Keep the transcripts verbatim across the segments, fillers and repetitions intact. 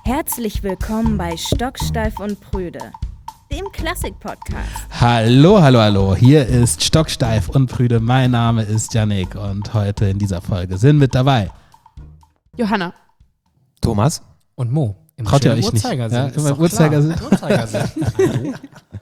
Herzlich willkommen bei Stocksteif und Prüde, dem Klassik-Podcast. Hallo, hallo, hallo. Hier ist Stocksteif und Prüde. Mein Name ist Yannick und heute in dieser Folge sind mit dabei Johanna, Thomas und Mo. Im Traut ihr euch nicht? Uhrzeigersinn. Ja, Ist immer doch Uhrzeigersinn. klar. Uhrzeigersinn.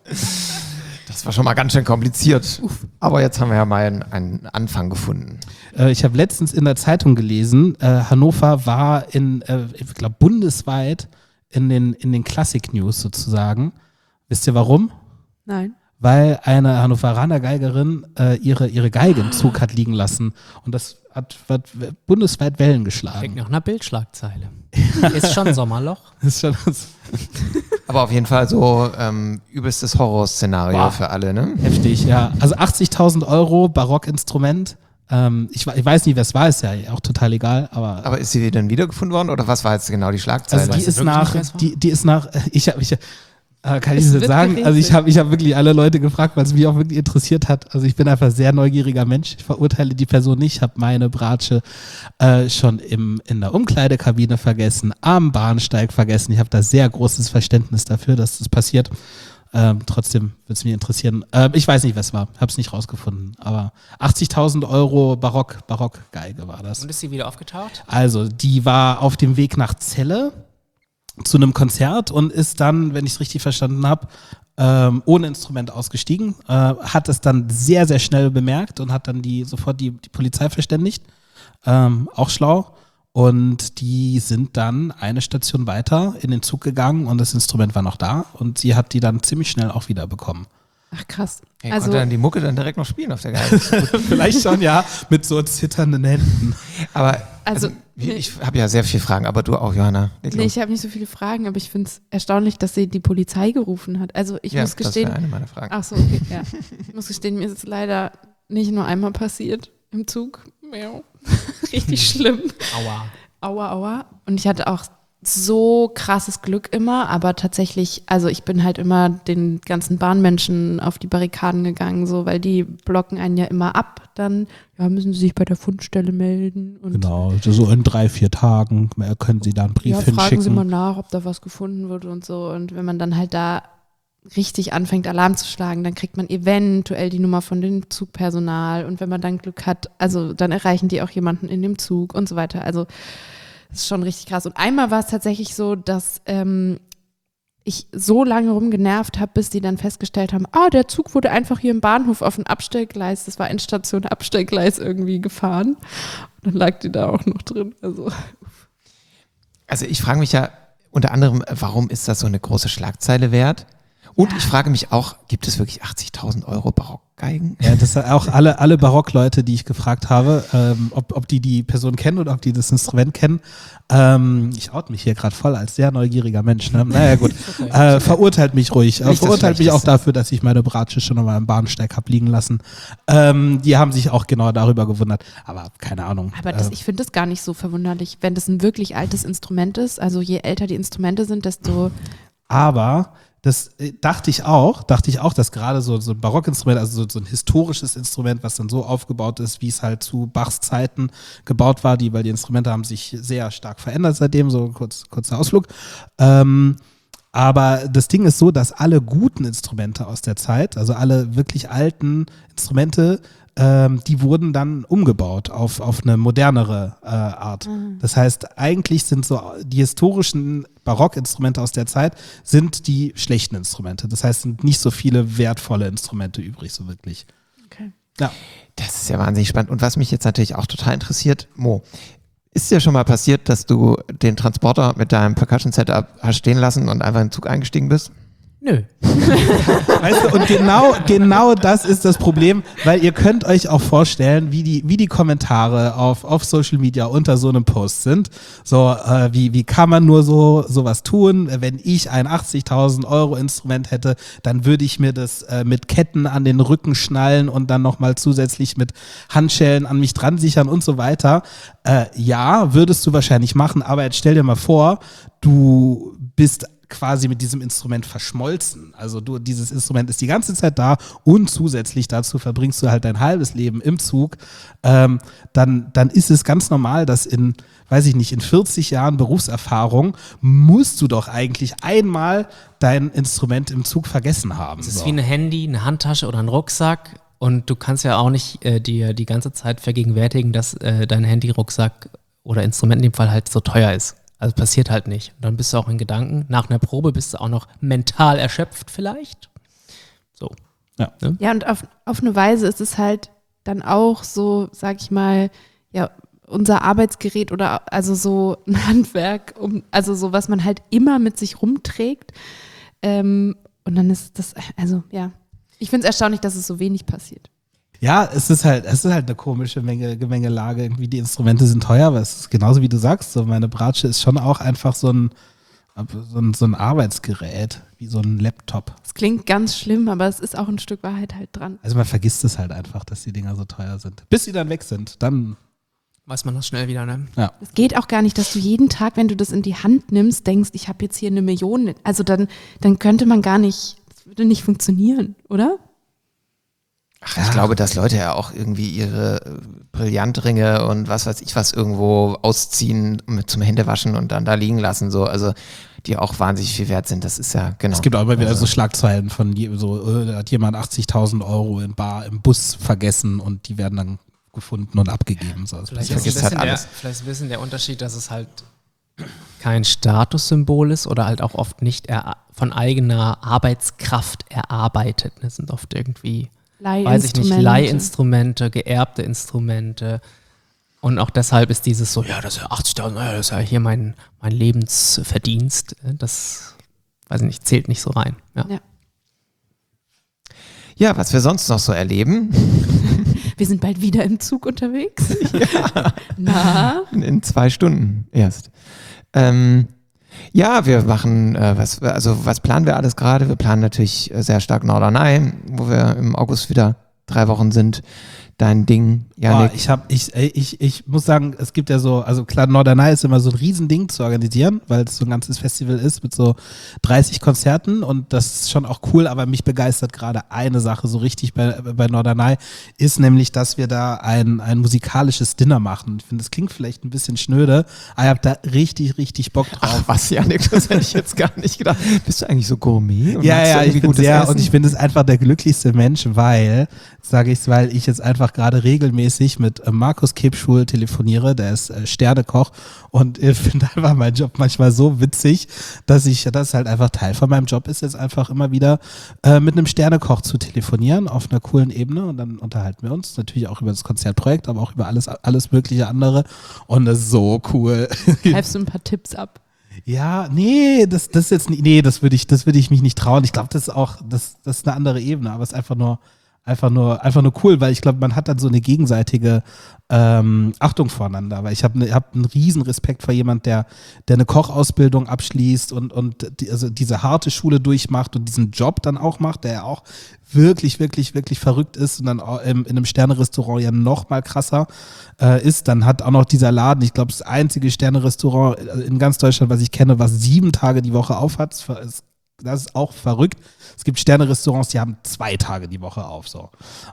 Das war schon mal ganz schön kompliziert. Aber jetzt haben wir ja mal einen, einen Anfang gefunden. Äh, ich habe letztens in der Zeitung gelesen, äh, Hannover war in, äh, ich glaube, bundesweit in den, in den Klassik-News sozusagen. Wisst ihr warum? nein. Weil eine Hannoveraner Geigerin äh, ihre, ihre Geige im Zug hat liegen lassen. Und das hat, hat bundesweit Wellen Klingt geschlagen. nach einer Bildschlagzeile. Ist schon Sommerloch. Das ist schon Aber auf jeden Fall so ähm, übelstes Horrorszenario Wow. für alle, ne? heftig, ja. Also achtzigtausend Euro, Barockinstrument. Ähm, ich, ich weiß nicht, wer es war, ist ja auch total egal. Aber, Aber ist sie denn wiedergefunden worden oder was war jetzt genau die Schlagzeile? also die weißt du ist wirklich nach, nicht, wer es war? die, die ist nach, ich habe, ich, äh, kann ich Es das jetzt wird sagen? Also ich gerätselt. habe ich hab wirklich alle Leute gefragt, weil es mich auch wirklich interessiert hat. Also ich bin einfach ein sehr neugieriger Mensch. Ich verurteile die Person nicht. Ich habe meine Bratsche äh, schon im, in der Umkleidekabine vergessen, am Bahnsteig vergessen. Ich habe da sehr großes Verständnis dafür, dass das passiert. Ähm, trotzdem würde es mich interessieren. Ähm, ich weiß nicht, was es war. Habe es nicht rausgefunden. Aber achtzigtausend Euro Barock, Barockgeige war das. Und ist sie wieder aufgetaucht? Also, die war auf dem Weg nach Celle zu einem Konzert und ist dann, wenn ich es richtig verstanden habe, ähm, ohne Instrument ausgestiegen, äh, hat es dann sehr, sehr schnell bemerkt und hat dann die sofort die, die Polizei verständigt. Ähm, auch schlau. Und die sind dann eine Station weiter in den Zug gegangen und das Instrument war noch da und sie hat die dann ziemlich schnell auch wieder bekommen. Ach krass. Hey, also konnte dann die Mucke dann direkt noch spielen auf der Geige? Vielleicht schon, ja, mit so zitternden Händen. Aber Also, also, wie- ich habe ja sehr viele Fragen, aber du auch, Johanna. Leg nee, los. ich habe nicht so viele Fragen, aber ich finde es erstaunlich, dass sie die Polizei gerufen hat. Also ich ja, muss gestehen, das wäre eine meiner Fragen. ach so, okay, ja. Ich muss gestehen, mir ist es leider nicht nur einmal passiert im Zug. Miau. Richtig schlimm. Aua. Aua, aua. Und ich hatte auch so krasses Glück immer, aber tatsächlich, also ich bin halt immer den ganzen Bahnmenschen auf die Barrikaden gegangen, so, weil die blocken einen ja immer ab. Dann, ja, müssen sie sich bei der Fundstelle melden. Und Genau, so in drei, vier Tagen äh, können sie da einen Brief ja, fragen hinschicken. Sie mal nach, ob da was gefunden wird und so. Und wenn man dann halt da richtig anfängt, Alarm zu schlagen, dann kriegt man eventuell die Nummer von dem Zugpersonal. Und wenn man dann Glück hat, also dann erreichen die auch jemanden in dem Zug und so weiter. Also das ist schon richtig krass. Und einmal war es tatsächlich so, dass ähm, ich so lange rumgenervt habe, bis die dann festgestellt haben, ah, der Zug wurde einfach hier im Bahnhof auf ein Abstellgleis, das war Endstation Abstellgleis irgendwie gefahren. Und dann lag die da auch noch drin. Also Also ich frage mich ja unter anderem, warum ist das so eine große Schlagzeile wert? Und ich frage mich auch, gibt es wirklich achtzigtausend Euro Barockgeigen? Ja, das sind auch alle, alle Barockleute, die ich gefragt habe, ähm, ob, ob die die Person kennen oder ob die das Instrument kennen. Ähm, ich out mich hier gerade voll als sehr neugieriger Mensch. Ne? Naja gut, äh, verurteilt mich ruhig. Äh, Nicht das verurteilt mich auch Schlechteste. dafür, dass ich meine Bratsche schon nochmal am Bahnsteig habe liegen lassen. Ähm, die haben sich auch genau darüber gewundert. Aber keine Ahnung. Aber das, Äh, ich finde das gar nicht so verwunderlich, wenn das ein wirklich altes Instrument ist. Also je älter die Instrumente sind, desto Aber das äh, dachte ich auch, dachte ich auch, dass gerade so, so ein Barockinstrument, also so, so ein historisches Instrument, was dann so aufgebaut ist, wie es halt zu Bachs Zeiten gebaut war, die, weil die Instrumente haben sich sehr stark verändert seitdem, so kurz, kurzer Ausflug. Ähm, aber das Ding ist so, dass alle guten Instrumente aus der Zeit, also alle wirklich alten Instrumente, ähm, die wurden dann umgebaut auf, auf eine modernere äh, Art. Das heißt, eigentlich sind so die historischen Barockinstrumente aus der Zeit sind die schlechten Instrumente. Das heißt, es sind nicht so viele wertvolle Instrumente übrig, so wirklich. okay. Ja. Das ist ja wahnsinnig spannend. Und was mich jetzt natürlich auch total interessiert, Mo, ist dir schon mal passiert, dass du den Transporter mit deinem Percussion-Setup hast stehen lassen und einfach in den Zug eingestiegen bist? Nö. Weißt du, und genau, genau das ist das Problem, weil ihr könnt euch auch vorstellen, wie die, wie die Kommentare auf, auf Social Media unter so einem Post sind. So, äh, wie, wie kann man nur so sowas tun? Wenn ich ein achtzigtausend Euro Instrument hätte, dann würde ich mir das äh, mit Ketten an den Rücken schnallen und dann nochmal zusätzlich mit Handschellen an mich dran sichern und so weiter. Äh, ja, würdest du wahrscheinlich machen, aber jetzt stell dir mal vor, du bist quasi mit diesem Instrument verschmolzen. Also du, dieses Instrument ist die ganze Zeit da und zusätzlich dazu verbringst du halt dein halbes Leben im Zug. Ähm, dann, dann ist es ganz normal, dass in, weiß ich nicht, in vierzig Jahren Berufserfahrung musst du doch eigentlich einmal dein Instrument im Zug vergessen haben. Es ist so. wie ein Handy, eine Handtasche oder ein Rucksack und du kannst ja auch nicht äh, dir die ganze Zeit vergegenwärtigen, dass äh, dein Handy, Rucksack oder Instrument in dem Fall halt so teuer ist. Also passiert halt nicht. Und dann bist du auch in Gedanken. Nach einer Probe bist du auch noch mental erschöpft vielleicht. So. Ja. Ne? Ja, und auf, auf eine Weise ist es halt dann auch so, sag ich mal, ja, unser Arbeitsgerät oder also so ein Handwerk, um, also so, was man halt immer mit sich rumträgt. Ähm, und dann ist das, also ja, ich finde es erstaunlich, dass es so wenig passiert. Ja, es ist halt, es ist halt eine komische Menge, Gemengelage. Irgendwie die Instrumente sind teuer, aber es ist genauso wie du sagst. So meine Bratsche ist schon auch einfach so ein, so ein, so ein Arbeitsgerät, wie so ein Laptop. Es klingt ganz schlimm, aber es ist auch ein Stück Wahrheit halt dran. Also man vergisst es halt einfach, dass die Dinger so teuer sind. Bis sie dann weg sind, dann, Weiß man das schnell wieder, ne? ja. Es geht auch gar nicht, dass du jeden Tag, wenn du das in die Hand nimmst, denkst, ich habe jetzt hier eine Million. Also dann, dann könnte man gar nicht, das würde nicht funktionieren, oder? Ach, ich glaube, dass Leute ja auch irgendwie ihre äh, Brillantringe und was weiß ich was irgendwo ausziehen mit zum Händewaschen und dann da liegen lassen, so, also die auch wahnsinnig viel wert sind. Das ist ja, genau. Es gibt auch immer wieder Also- so Schlagzeilen von je- so, äh, da hat jemand achtzigtausend Euro im Bar, im Bus vergessen und die werden dann gefunden und abgegeben. So. Vielleicht Ich ist, ein vergiss bisschen halt der, alles. vielleicht ist ein bisschen der Unterschied, dass es halt kein Statussymbol ist oder halt auch oft nicht er, von eigener Arbeitskraft erarbeitet. Das sind oft irgendwie, weiß ich nicht, Leihinstrumente. Leihinstrumente, geerbte Instrumente. Und auch deshalb ist dieses so, ja, das ist ja achtzigtausend, naja, das ist ja hier mein, mein Lebensverdienst. Das, weiß ich nicht, zählt nicht so rein. Ja. Ja. Ja, was wir sonst noch so erleben, Wir sind bald wieder im Zug unterwegs. Na? in zwei Stunden erst. Ähm, ja, wir machen, äh, was, also was planen wir alles gerade? Wir planen natürlich äh, sehr stark Norderney, wo wir im August wieder drei Wochen sind. Dein Ding, Boah, Janik. ich, hab, ich, ey, ich, ich muss sagen, es gibt ja so, also klar, Norderney ist immer so ein Riesending zu organisieren, weil es so ein ganzes Festival ist mit so dreißig Konzerten und das ist schon auch cool, aber mich begeistert gerade eine Sache so richtig bei, bei Norderney, ist nämlich, dass wir da ein, ein musikalisches Dinner machen. Ich finde, das klingt vielleicht ein bisschen schnöde, aber ich habe da richtig, richtig Bock drauf. Ach was, Janik, das hätte ich jetzt gar nicht gedacht. Bist du eigentlich so Gourmet? Und Ja, magst du ja, irgendwie ich bin gutes sehr, Essen? und ich bin es einfach der glücklichste Mensch, weil, sage ich weil ich jetzt einfach gerade regelmäßig mit äh, Markus Kebschul telefoniere, der ist äh, Sternekoch und ich finde einfach meinen Job manchmal so witzig, dass ich, das halt einfach Teil von meinem Job ist, jetzt einfach immer wieder äh, mit einem Sternekoch zu telefonieren auf einer coolen Ebene und dann unterhalten wir uns natürlich auch über das Konzertprojekt, aber auch über alles, alles mögliche andere und das ist so cool. Greifst du ein paar Tipps ab? Ja, nee, das, das ist jetzt nicht, nee, das würde ich, das würde ich mich nicht trauen. Ich glaube, das ist auch, das, das ist eine andere Ebene, aber es ist einfach nur, einfach nur, einfach nur cool, weil ich glaube, man hat dann so eine gegenseitige ähm, Achtung voreinander, weil ich habe ne, hab einen riesen Respekt vor jemand, der, der eine Kochausbildung abschließt und, und die, also diese harte Schule durchmacht und diesen Job dann auch macht, der ja auch wirklich, wirklich, wirklich verrückt ist und dann auch im, in einem Sterne-Restaurant ja noch mal krasser äh, ist. Dann hat auch noch dieser Laden, ich glaube, das einzige Sterne-Restaurant in ganz Deutschland, was ich kenne, was sieben Tage die Woche auf hat. Das ist auch verrückt. Es gibt Sterne-Restaurants, die haben zwei Tage die Woche auf. So.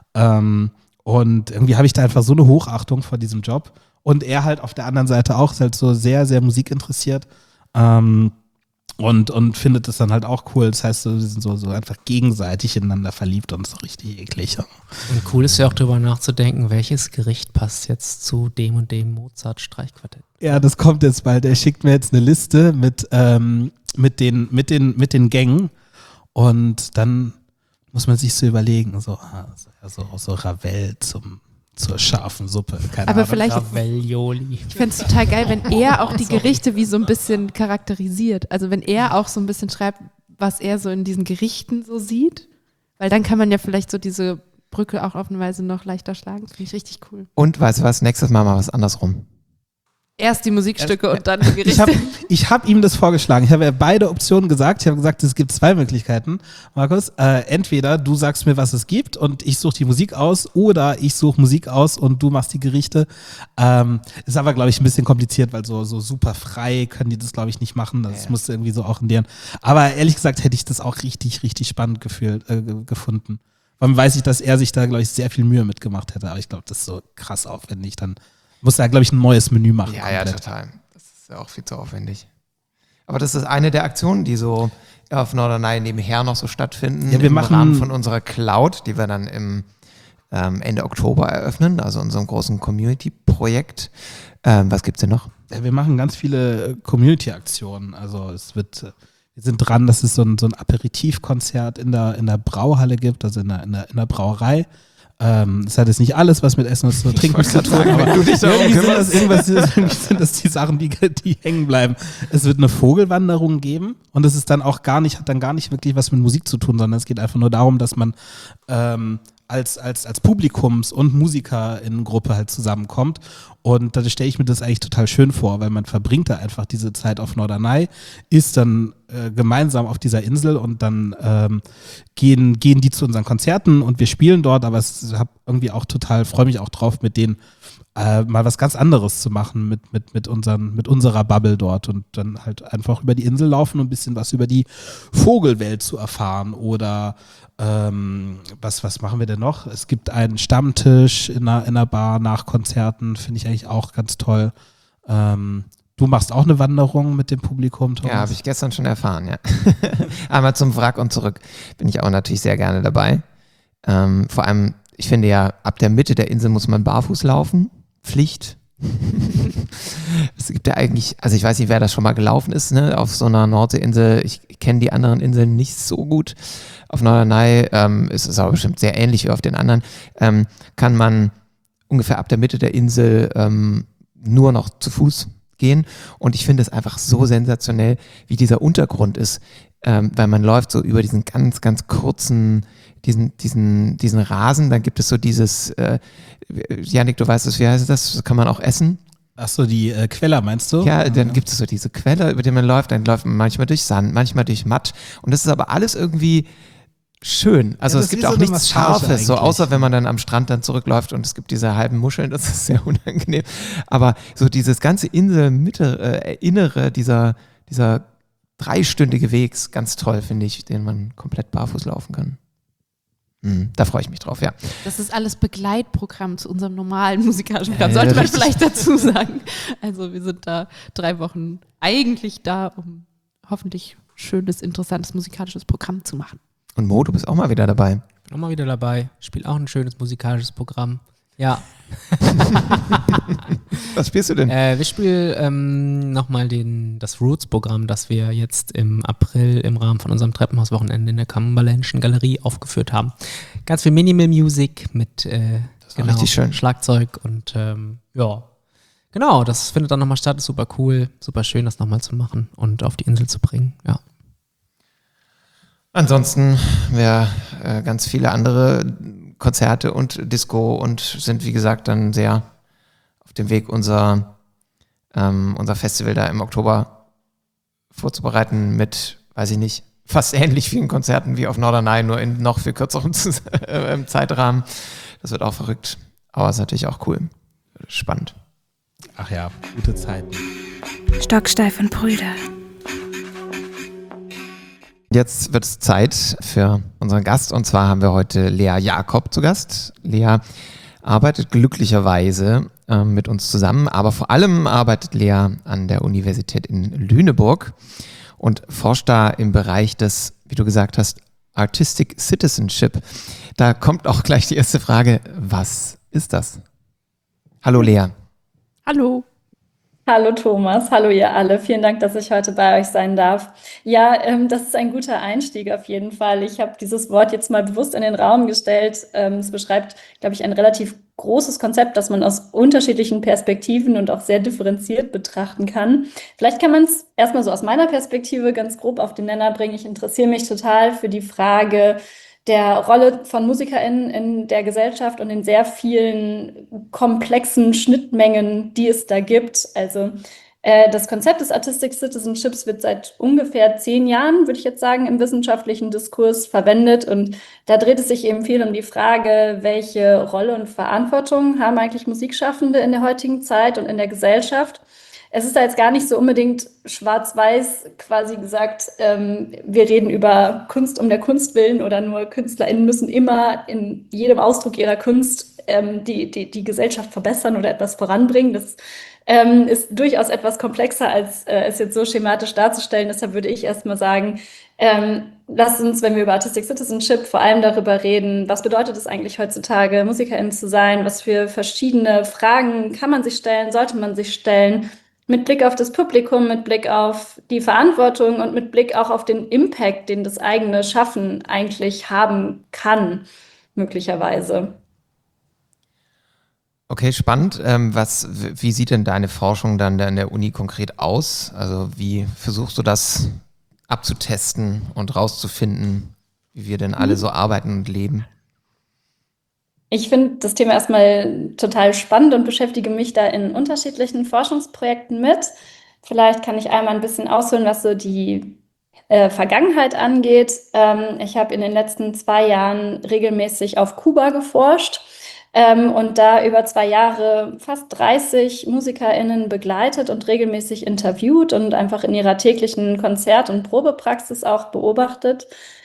Ähm, und irgendwie habe ich da einfach so eine Hochachtung vor diesem Job. Und er halt auf der anderen Seite auch, ist halt so sehr, sehr musikinteressiert. Ähm, und, und findet das dann halt auch cool. Das heißt, wir sind so, so einfach gegenseitig ineinander verliebt und so richtig eklig. Und cool ist ja auch drüber nachzudenken, welches Gericht passt jetzt zu dem und dem Mozart-Streichquartett. Ja, das kommt jetzt bald. Er schickt mir jetzt eine Liste mit, ähm, mit, den, mit, den, mit den Gängen. Und dann muss man sich so überlegen, so, ah, so, so Ravel zum, zur scharfen Suppe. Keine Aber Ahnung. vielleicht, Ravioli. ich fände es total geil, wenn er auch die Gerichte wie so ein bisschen charakterisiert. Also wenn er auch so ein bisschen schreibt, was er so in diesen Gerichten so sieht. Weil dann kann man ja vielleicht so diese Brücke auch auf eine Weise noch leichter schlagen. Das finde ich richtig cool. Und weißt du was, nächstes Mal mal was andersrum. Erst die Musikstücke und dann die Gerichte. Ich habe ich hab ihm das vorgeschlagen. Ich habe ja beide Optionen gesagt. Ich habe gesagt, es gibt zwei Möglichkeiten. Markus, äh, entweder du sagst mir, was es gibt und ich suche die Musik aus, oder ich suche Musik aus und du machst die Gerichte. Ähm, ist aber, glaube ich, ein bisschen kompliziert, weil so, so super frei können die das, glaube ich, nicht machen. Das Ja. musst du irgendwie so auch in deren. Aber ehrlich gesagt hätte ich das auch richtig, richtig spannend gefühlt, äh, ge- gefunden. Vor allem weiß ich, dass er sich da, glaube ich, sehr viel Mühe mitgemacht hätte. Aber ich glaube, das ist so krass aufwendig. Dann muss er, glaube ich, ein neues Menü machen. Ja, ja, komplett. total. Das ist ja auch viel zu aufwendig. Aber das ist eine der Aktionen, die so auf Norderney nebenher noch so stattfinden. Ja, wir im machen- Rahmen von unserer Cloud, die wir dann im ähm, Ende Oktober eröffnen, also unserem großen Community-Projekt. Ähm, was gibt's denn noch? Ja, wir machen ganz viele äh, Community-Aktionen. Also es wird, äh, wir sind dran, dass es so ein, so ein Aperitivkonzert in der, in der Brauhalle gibt, also in der, in der, in der Brauerei. Ähm, das hat jetzt nicht alles, was mit Essen und so Trinken wollte zu gerade tun, sagen, aber wenn du dich darum irgendwie sind kümmerst. das, irgendwas, irgendwie sind das die Sachen, die, die hängen bleiben. Es wird eine Vogelwanderung geben und es ist dann auch gar nicht, hat dann gar nicht wirklich was mit Musik zu tun, sondern es geht einfach nur darum, dass man ähm, als, als, als Publikums- und MusikerInnen-Gruppe halt zusammenkommt. Und da stelle ich mir das eigentlich total schön vor, weil man verbringt da einfach diese Zeit auf Norderney, ist dann äh, gemeinsam auf dieser Insel und dann ähm, gehen, gehen die zu unseren Konzerten und wir spielen dort, aber es hab irgendwie auch total, freue mich auch drauf, mit denen äh, mal was ganz anderes zu machen mit, mit, mit, unseren, mit unserer Bubble dort und dann halt einfach über die Insel laufen und ein bisschen was über die Vogelwelt zu erfahren oder ähm, was, was machen wir denn noch? Es gibt einen Stammtisch in einer, in einer Bar nach Konzerten, finde ich eigentlich auch ganz toll. Ähm, du machst auch eine Wanderung mit dem Publikum, Thomas? Ja, habe ich gestern schon erfahren, ja. Einmal zum Wrack und zurück bin ich auch natürlich sehr gerne dabei. Ähm, vor allem, ich finde ja, ab der Mitte der Insel muss man barfuß laufen. Pflicht. Es gibt ja eigentlich, also ich weiß nicht, wer das schon mal gelaufen ist, ne, auf so einer Nordseeinsel. Ich kenne die anderen Inseln nicht so gut. Auf Norderney ähm, ist es aber bestimmt sehr ähnlich wie auf den anderen. Ähm, kann man ungefähr ab der Mitte der Insel ähm, nur noch zu Fuß gehen. Und ich finde es einfach so sensationell, wie dieser Untergrund ist, ähm, weil man läuft so über diesen ganz, ganz kurzen, diesen, diesen, diesen Rasen. Dann gibt es so dieses, äh, Janik, du weißt es, wie heißt das? Das kann man auch essen. Ach so, die äh, Queller meinst du? Ja, dann gibt es so diese Quelle, über die man läuft. Dann läuft man manchmal durch Sand, manchmal durch Matt. Und das ist aber alles irgendwie schön. Also Ja, das es gibt ist wie auch so eine nichts Massage Scharfes, so eigentlich. außer wenn man dann am Strand dann zurückläuft und es gibt diese halben Muscheln, das ist sehr unangenehm. Aber so dieses ganze Inselmitte, äh, Innere dieser, dieser dreistündige Weg ist ganz toll, finde ich, den man komplett barfuß laufen kann. Hm, da freue ich mich drauf, ja. Das ist alles Begleitprogramm zu unserem normalen musikalischen Programm, Ja, sollte man richtig. vielleicht dazu sagen. Also wir sind da drei Wochen eigentlich da, um hoffentlich schönes, interessantes musikalisches Programm zu machen. Und Mo, du bist auch mal wieder dabei. Bin auch mal wieder dabei. Spiel auch ein schönes musikalisches Programm. Ja, Was spielst du denn? äh, wir spielen ähm, nochmal das Roots-Programm, das wir jetzt im April im Rahmen von unserem Treppenhauswochenende in der Cumberlandschen Galerie aufgeführt haben. Ganz viel Minimal Music mit äh, war richtig schön. Schlagzeug und ähm, ja, genau, das findet dann nochmal statt. Ist super cool, super schön, das nochmal zu machen und auf die Insel zu bringen. Ja. Ansonsten wir äh, ganz viele andere Konzerte und Disco und sind, wie gesagt, dann sehr auf dem Weg, unser, ähm, unser Festival da im Oktober vorzubereiten mit, weiß ich nicht, fast ähnlich vielen Konzerten wie auf Norderney, nur in noch viel kürzerem äh, Zeitrahmen. Das wird auch verrückt, aber ist natürlich auch cool. Spannend. Ach ja, gute Zeiten. Stocksteif und Brüder. Jetzt wird es Zeit für unseren Gast und zwar haben wir heute Lea Jakob zu Gast. Lea arbeitet glücklicherweise äh, mit uns zusammen, aber vor allem arbeitet Lea an der Universität in Lüneburg und forscht da im Bereich des, wie du gesagt hast, Artistic Citizenship. Da kommt auch gleich die erste Frage, was ist das? Hallo Lea. Hallo. Hallo Thomas, hallo ihr alle. Vielen Dank, dass ich heute bei euch sein darf. Ja, ähm, das ist ein guter Einstieg auf jeden Fall. Ich habe dieses Wort jetzt mal bewusst in den Raum gestellt. Ähm, es beschreibt, glaube ich, ein relativ großes Konzept, das man aus unterschiedlichen Perspektiven und auch sehr differenziert betrachten kann. Vielleicht kann man es erstmal so aus meiner Perspektive ganz grob auf den Nenner bringen. Ich interessiere mich total für die Frage, der Rolle von MusikerInnen in der Gesellschaft und den sehr vielen komplexen Schnittmengen, die es da gibt. Also äh, das Konzept des Artistic Citizenships wird seit ungefähr zehn Jahren, würde ich jetzt sagen, im wissenschaftlichen Diskurs verwendet. Und da dreht es sich eben viel um die Frage, welche Rolle und Verantwortung haben eigentlich Musikschaffende in der heutigen Zeit und in der Gesellschaft. Es ist da jetzt gar nicht so unbedingt schwarz-weiß quasi gesagt, ähm, wir reden über Kunst um der Kunst willen oder nur KünstlerInnen müssen immer in jedem Ausdruck ihrer Kunst ähm, die, die, die Gesellschaft verbessern oder etwas voranbringen. Das ähm, ist durchaus etwas komplexer, als äh, es jetzt so schematisch darzustellen. Deshalb würde ich erstmal sagen, ähm, lasst uns, wenn wir über Artistic Citizenship vor allem darüber reden, was bedeutet es eigentlich heutzutage, MusikerInnen zu sein, was für verschiedene Fragen kann man sich stellen, sollte man sich stellen, mit Blick auf das Publikum, mit Blick auf die Verantwortung und mit Blick auch auf den Impact, den das eigene Schaffen eigentlich haben kann, möglicherweise. Okay, spannend. Ähm, was, wie sieht denn deine Forschung dann an der Uni konkret aus? Also wie versuchst du das abzutesten und rauszufinden, wie wir denn alle so arbeiten und leben? Ich finde das Thema erstmal total spannend und beschäftige mich da in unterschiedlichen Forschungsprojekten mit. Vielleicht kann ich einmal ein bisschen ausholen, was so die äh, Vergangenheit angeht. Ähm, ich habe in den letzten zwei Jahren regelmäßig auf Kuba geforscht ähm, und da über zwei Jahre fast dreißig MusikerInnen begleitet und regelmäßig interviewt und einfach in ihrer täglichen Konzert- und Probepraxis auch beobachtet.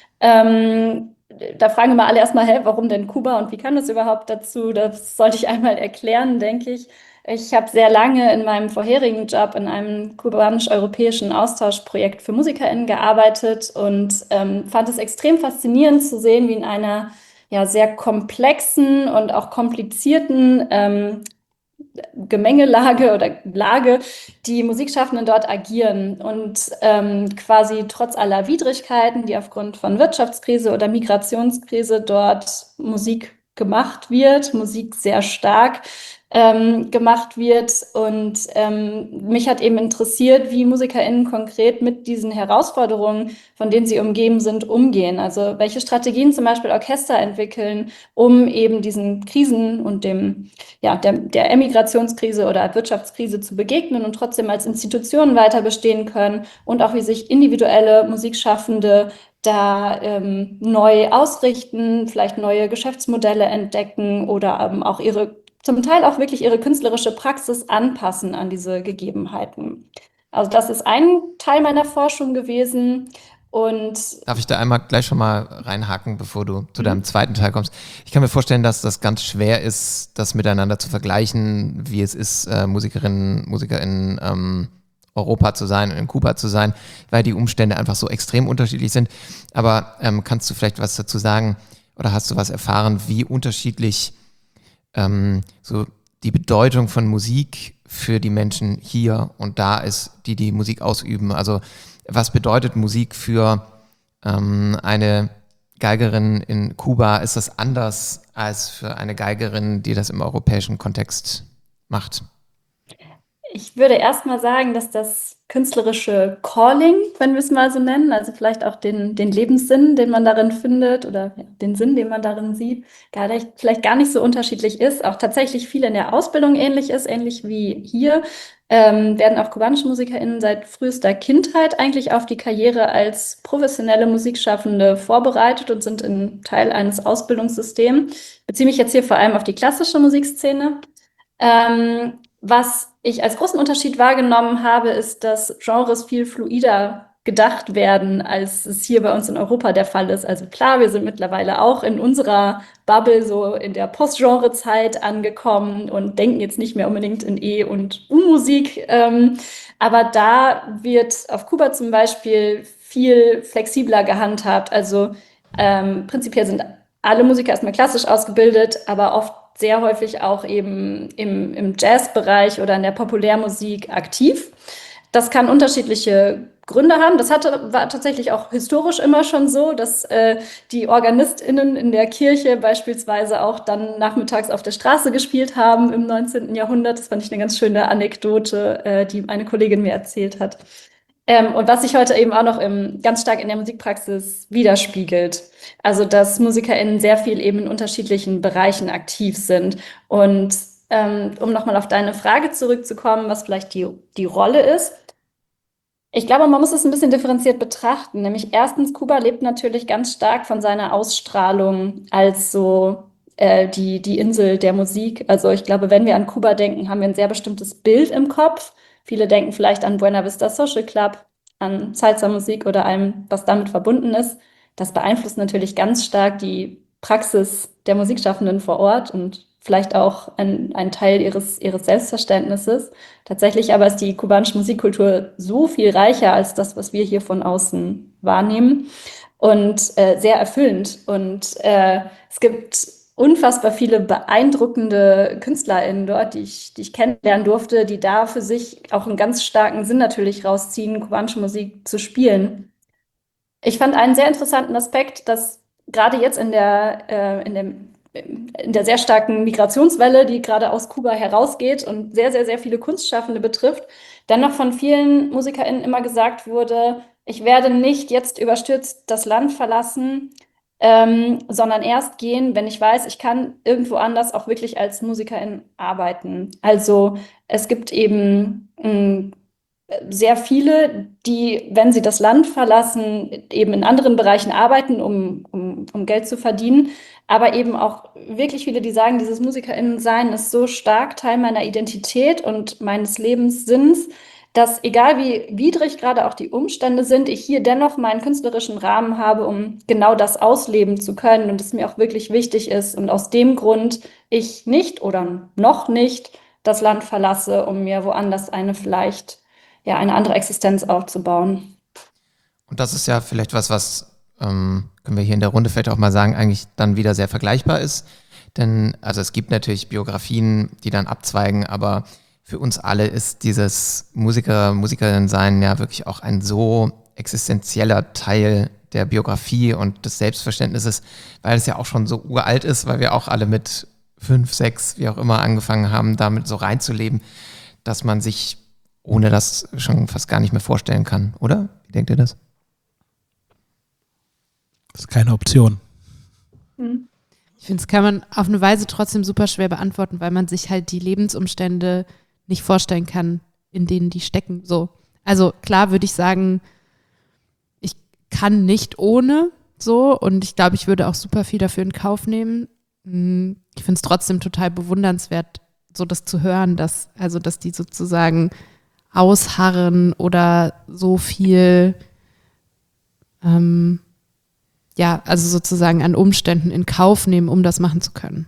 Ähm, Da fragen immer alle erstmal, hä, warum denn Kuba und wie kam das überhaupt dazu? Das sollte ich einmal erklären, denke ich. Ich habe sehr lange in meinem vorherigen Job in einem kubanisch-europäischen Austauschprojekt für MusikerInnen gearbeitet und ähm, fand es extrem faszinierend zu sehen, wie in einer ja, sehr komplexen und auch komplizierten ähm, Gemengelage oder Lage, die Musikschaffenden dort agieren und ähm, quasi trotz aller Widrigkeiten, die aufgrund von Wirtschaftskrise oder Migrationskrise dort Musik gemacht wird, Musik sehr stark ähm, gemacht wird. Und ähm, mich hat eben interessiert, wie MusikerInnen konkret mit diesen Herausforderungen, von denen sie umgeben sind, umgehen. Also welche Strategien zum Beispiel Orchester entwickeln, um eben diesen Krisen und dem ja, der, der Emigrationskrise oder Wirtschaftskrise zu begegnen und trotzdem als Institutionen weiter bestehen können und auch wie sich individuelle Musikschaffende da ähm, neu ausrichten, vielleicht neue Geschäftsmodelle entdecken oder ähm, auch ihre, zum Teil auch wirklich ihre künstlerische Praxis anpassen an diese Gegebenheiten. Also das ist ein Teil meiner Forschung gewesen. Und Darf ich da einmal gleich schon mal reinhaken, bevor du zu deinem zweiten Teil kommst? Ich kann mir vorstellen, dass das ganz schwer ist, das miteinander zu vergleichen, wie es ist, äh, Musikerinnen, Musiker in ähm, Europa zu sein und in Kuba zu sein, weil die Umstände einfach so extrem unterschiedlich sind. Aber ähm, kannst du vielleicht was dazu sagen oder hast du was erfahren, wie unterschiedlich ähm, so die Bedeutung von Musik für die Menschen hier und da ist, die die Musik ausüben? Also was bedeutet Musik für ähm, eine Geigerin in Kuba? Ist das anders als für eine Geigerin, die das im europäischen Kontext macht? Ich würde erst mal sagen, dass das künstlerische Calling, wenn wir es mal so nennen, also vielleicht auch den, den Lebenssinn, den man darin findet oder ja, den Sinn, den man darin sieht, gar nicht, vielleicht gar nicht so unterschiedlich ist, auch tatsächlich viel in der Ausbildung ähnlich ist, ähnlich wie hier, ähm, werden auch kubanische MusikerInnen seit frühester Kindheit eigentlich auf die Karriere als professionelle Musikschaffende vorbereitet und sind ein Teil eines Ausbildungssystems. Ich beziehe mich jetzt hier vor allem auf die klassische Musikszene. Ähm, was ich als großen Unterschied wahrgenommen habe, ist, dass Genres viel fluider gedacht werden, als es hier bei uns in Europa der Fall ist. Also klar, wir sind mittlerweile auch in unserer Bubble, so in der Post-Genre-Zeit angekommen und denken jetzt nicht mehr unbedingt in E- und U-Musik. Ähm, aber da wird auf Kuba zum Beispiel viel flexibler gehandhabt. Also ähm, prinzipiell sind alle Musiker erstmal klassisch ausgebildet, aber oft sehr häufig auch eben im, im Jazzbereich oder in der Populärmusik aktiv. Das kann unterschiedliche Gründe haben. Das hatte, war tatsächlich auch historisch immer schon so, dass äh, die OrganistInnen in der Kirche beispielsweise auch dann nachmittags auf der Straße gespielt haben im neunzehnten Jahrhundert. Das fand ich eine ganz schöne Anekdote, äh, die eine Kollegin mir erzählt hat. Ähm, und was sich heute eben auch noch im, ganz stark in der Musikpraxis widerspiegelt. Also, dass MusikerInnen sehr viel eben in unterschiedlichen Bereichen aktiv sind. Und ähm, um nochmal auf deine Frage zurückzukommen, was vielleicht die, die Rolle ist. Ich glaube, man muss es ein bisschen differenziert betrachten. Nämlich erstens, Kuba lebt natürlich ganz stark von seiner Ausstrahlung als so äh, die, die Insel der Musik. Also ich glaube, wenn wir an Kuba denken, haben wir ein sehr bestimmtes Bild im Kopf. Viele denken vielleicht an Buena Vista Social Club, an Salsa-Musik oder allem, was damit verbunden ist. Das beeinflusst natürlich ganz stark die Praxis der Musikschaffenden vor Ort und vielleicht auch ein, ein Teil ihres, ihres Selbstverständnisses. Tatsächlich aber ist die kubanische Musikkultur so viel reicher als das, was wir hier von außen wahrnehmen und äh, sehr erfüllend. Und äh, es gibt unfassbar viele beeindruckende KünstlerInnen dort, die ich, die ich kennenlernen durfte, die da für sich auch einen ganz starken Sinn natürlich rausziehen, kubanische Musik zu spielen. Ich fand einen sehr interessanten Aspekt, dass gerade jetzt in der, äh, in dem, in der sehr starken Migrationswelle, die gerade aus Kuba herausgeht und sehr, sehr, sehr viele Kunstschaffende betrifft, dennoch von vielen MusikerInnen immer gesagt wurde, ich werde nicht jetzt überstürzt das Land verlassen, ähm, sondern erst gehen, wenn ich weiß, ich kann irgendwo anders auch wirklich als Musikerin arbeiten. Also es gibt eben mh, sehr viele, die, wenn sie das Land verlassen, eben in anderen Bereichen arbeiten, um, um, um Geld zu verdienen. Aber eben auch wirklich viele, die sagen, dieses MusikerInnen-Sein ist so stark Teil meiner Identität und meines Lebenssinns, dass egal wie widrig gerade auch die Umstände sind, ich hier dennoch meinen künstlerischen Rahmen habe, um genau das ausleben zu können und es mir auch wirklich wichtig ist. Und aus dem Grund ich nicht oder noch nicht das Land verlasse, um mir woanders eine vielleicht ja, eine andere Existenz aufzubauen. Und das ist ja vielleicht was, was, ähm, können wir hier in der Runde vielleicht auch mal sagen, eigentlich dann wieder sehr vergleichbar ist. Denn, also es gibt natürlich Biografien, die dann abzweigen, aber für uns alle ist dieses Musiker, Musikerin-Sein ja wirklich auch ein so existenzieller Teil der Biografie und des Selbstverständnisses, weil es ja auch schon so uralt ist, weil wir auch alle mit fünf, sechs, wie auch immer angefangen haben, damit so reinzuleben, dass man sich ohne das schon fast gar nicht mehr vorstellen kann, oder? Wie denkt ihr das? Das ist keine Option. Hm. Ich finde, das kann man auf eine Weise trotzdem super schwer beantworten, weil man sich halt die Lebensumstände nicht vorstellen kann, in denen die stecken. So. Also klar würde ich sagen, ich kann nicht ohne so und ich glaube, ich würde auch super viel dafür in Kauf nehmen. Ich finde es trotzdem total bewundernswert, so das zu hören, dass, also dass die sozusagen ausharren oder so viel ähm, ja, also sozusagen an Umständen in Kauf nehmen, um das machen zu können.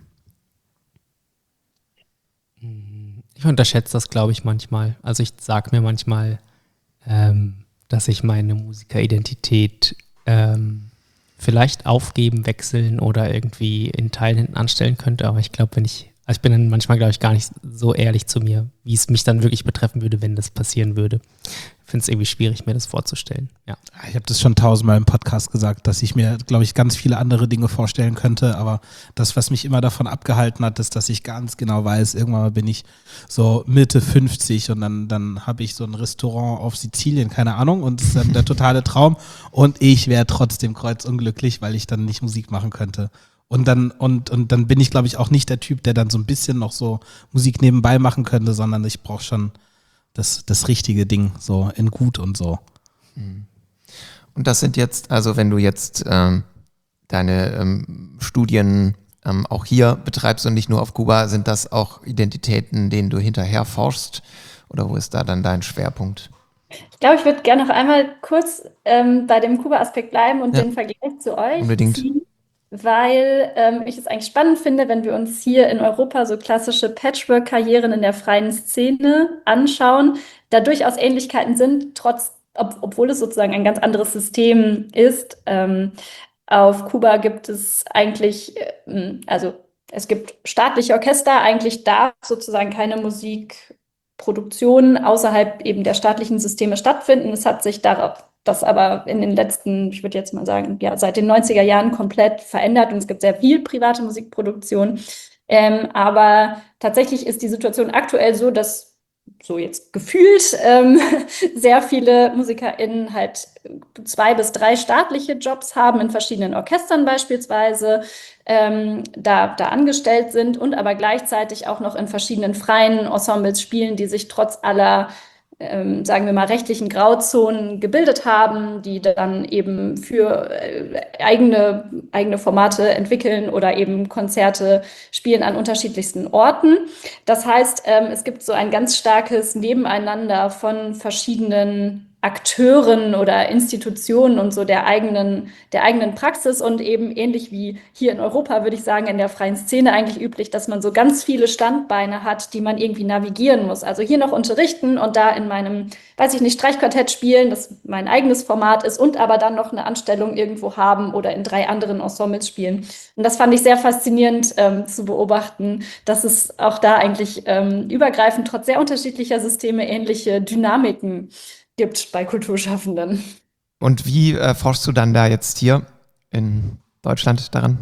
Ich unterschätze das, glaube ich, manchmal. Also ich sage mir manchmal, ähm, dass ich meine Musikeridentität ähm, vielleicht aufgeben, wechseln oder irgendwie in Teilen hinten anstellen könnte. Aber ich glaube, wenn ich, also ich bin dann manchmal, glaube ich, gar nicht so ehrlich zu mir, wie es mich dann wirklich betreffen würde, wenn das passieren würde. Ich finde es irgendwie schwierig, mir das vorzustellen. Ja. Ich habe das schon tausendmal im Podcast gesagt, dass ich mir, glaube ich, ganz viele andere Dinge vorstellen könnte, aber das, was mich immer davon abgehalten hat, ist, dass ich ganz genau weiß, irgendwann mal bin ich so Mitte fünfzig und dann, dann habe ich so ein Restaurant auf Sizilien, keine Ahnung, und das ist dann der totale Traum und ich wäre trotzdem kreuzunglücklich, weil ich dann nicht Musik machen könnte. Und dann, und, und dann bin ich, glaube ich, auch nicht der Typ, der dann so ein bisschen noch so Musik nebenbei machen könnte, sondern ich brauche schon das, das richtige Ding, so in gut und so. Und das sind jetzt, also wenn du jetzt ähm, deine ähm, Studien ähm, auch hier betreibst und nicht nur auf Kuba, sind das auch Identitäten, denen du hinterher forschst? Oder wo ist da dann dein Schwerpunkt? Ich glaube, ich würde gerne noch einmal kurz ähm, bei dem Kuba-Aspekt bleiben und Ja. den Vergleich zu euch Unbedingt. ziehen, weil ähm, ich es eigentlich spannend finde, wenn wir uns hier in Europa so klassische Patchwork-Karrieren in der freien Szene anschauen, da durchaus Ähnlichkeiten sind, trotz, ob, obwohl es sozusagen ein ganz anderes System ist. Ähm, auf Kuba gibt es eigentlich, ähm, also es gibt staatliche Orchester, eigentlich darf sozusagen keine Musikproduktion außerhalb eben der staatlichen Systeme stattfinden. Es hat sich darauf das aber in den letzten, ich würde jetzt mal sagen, ja, seit den neunziger Jahren komplett verändert und es gibt sehr viel private Musikproduktion. Ähm, aber tatsächlich ist die Situation aktuell so, dass so jetzt gefühlt ähm, sehr viele MusikerInnen halt zwei bis drei staatliche Jobs haben, in verschiedenen Orchestern beispielsweise, ähm, da, da angestellt sind und aber gleichzeitig auch noch in verschiedenen freien Ensembles spielen, die sich trotz aller Ähm, sagen wir mal, rechtlichen Grauzonen gebildet haben, die dann eben für äh, eigene, eigene Formate entwickeln oder eben Konzerte spielen an unterschiedlichsten Orten. Das heißt, ähm, es gibt so ein ganz starkes Nebeneinander von verschiedenen Akteuren oder Institutionen und so der eigenen, der eigenen Praxis und eben ähnlich wie hier in Europa, würde ich sagen, in der freien Szene eigentlich üblich, dass man so ganz viele Standbeine hat, die man irgendwie navigieren muss. Also hier noch unterrichten und da in meinem, weiß ich nicht, Streichquartett spielen, das mein eigenes Format ist und aber dann noch eine Anstellung irgendwo haben oder in drei anderen Ensembles spielen. Und das fand ich sehr faszinierend ähm, zu beobachten, dass es auch da eigentlich ähm, übergreifend trotz sehr unterschiedlicher Systeme ähnliche Dynamiken gibt bei Kulturschaffenden. Und wie äh, forschst du dann da jetzt hier in Deutschland daran?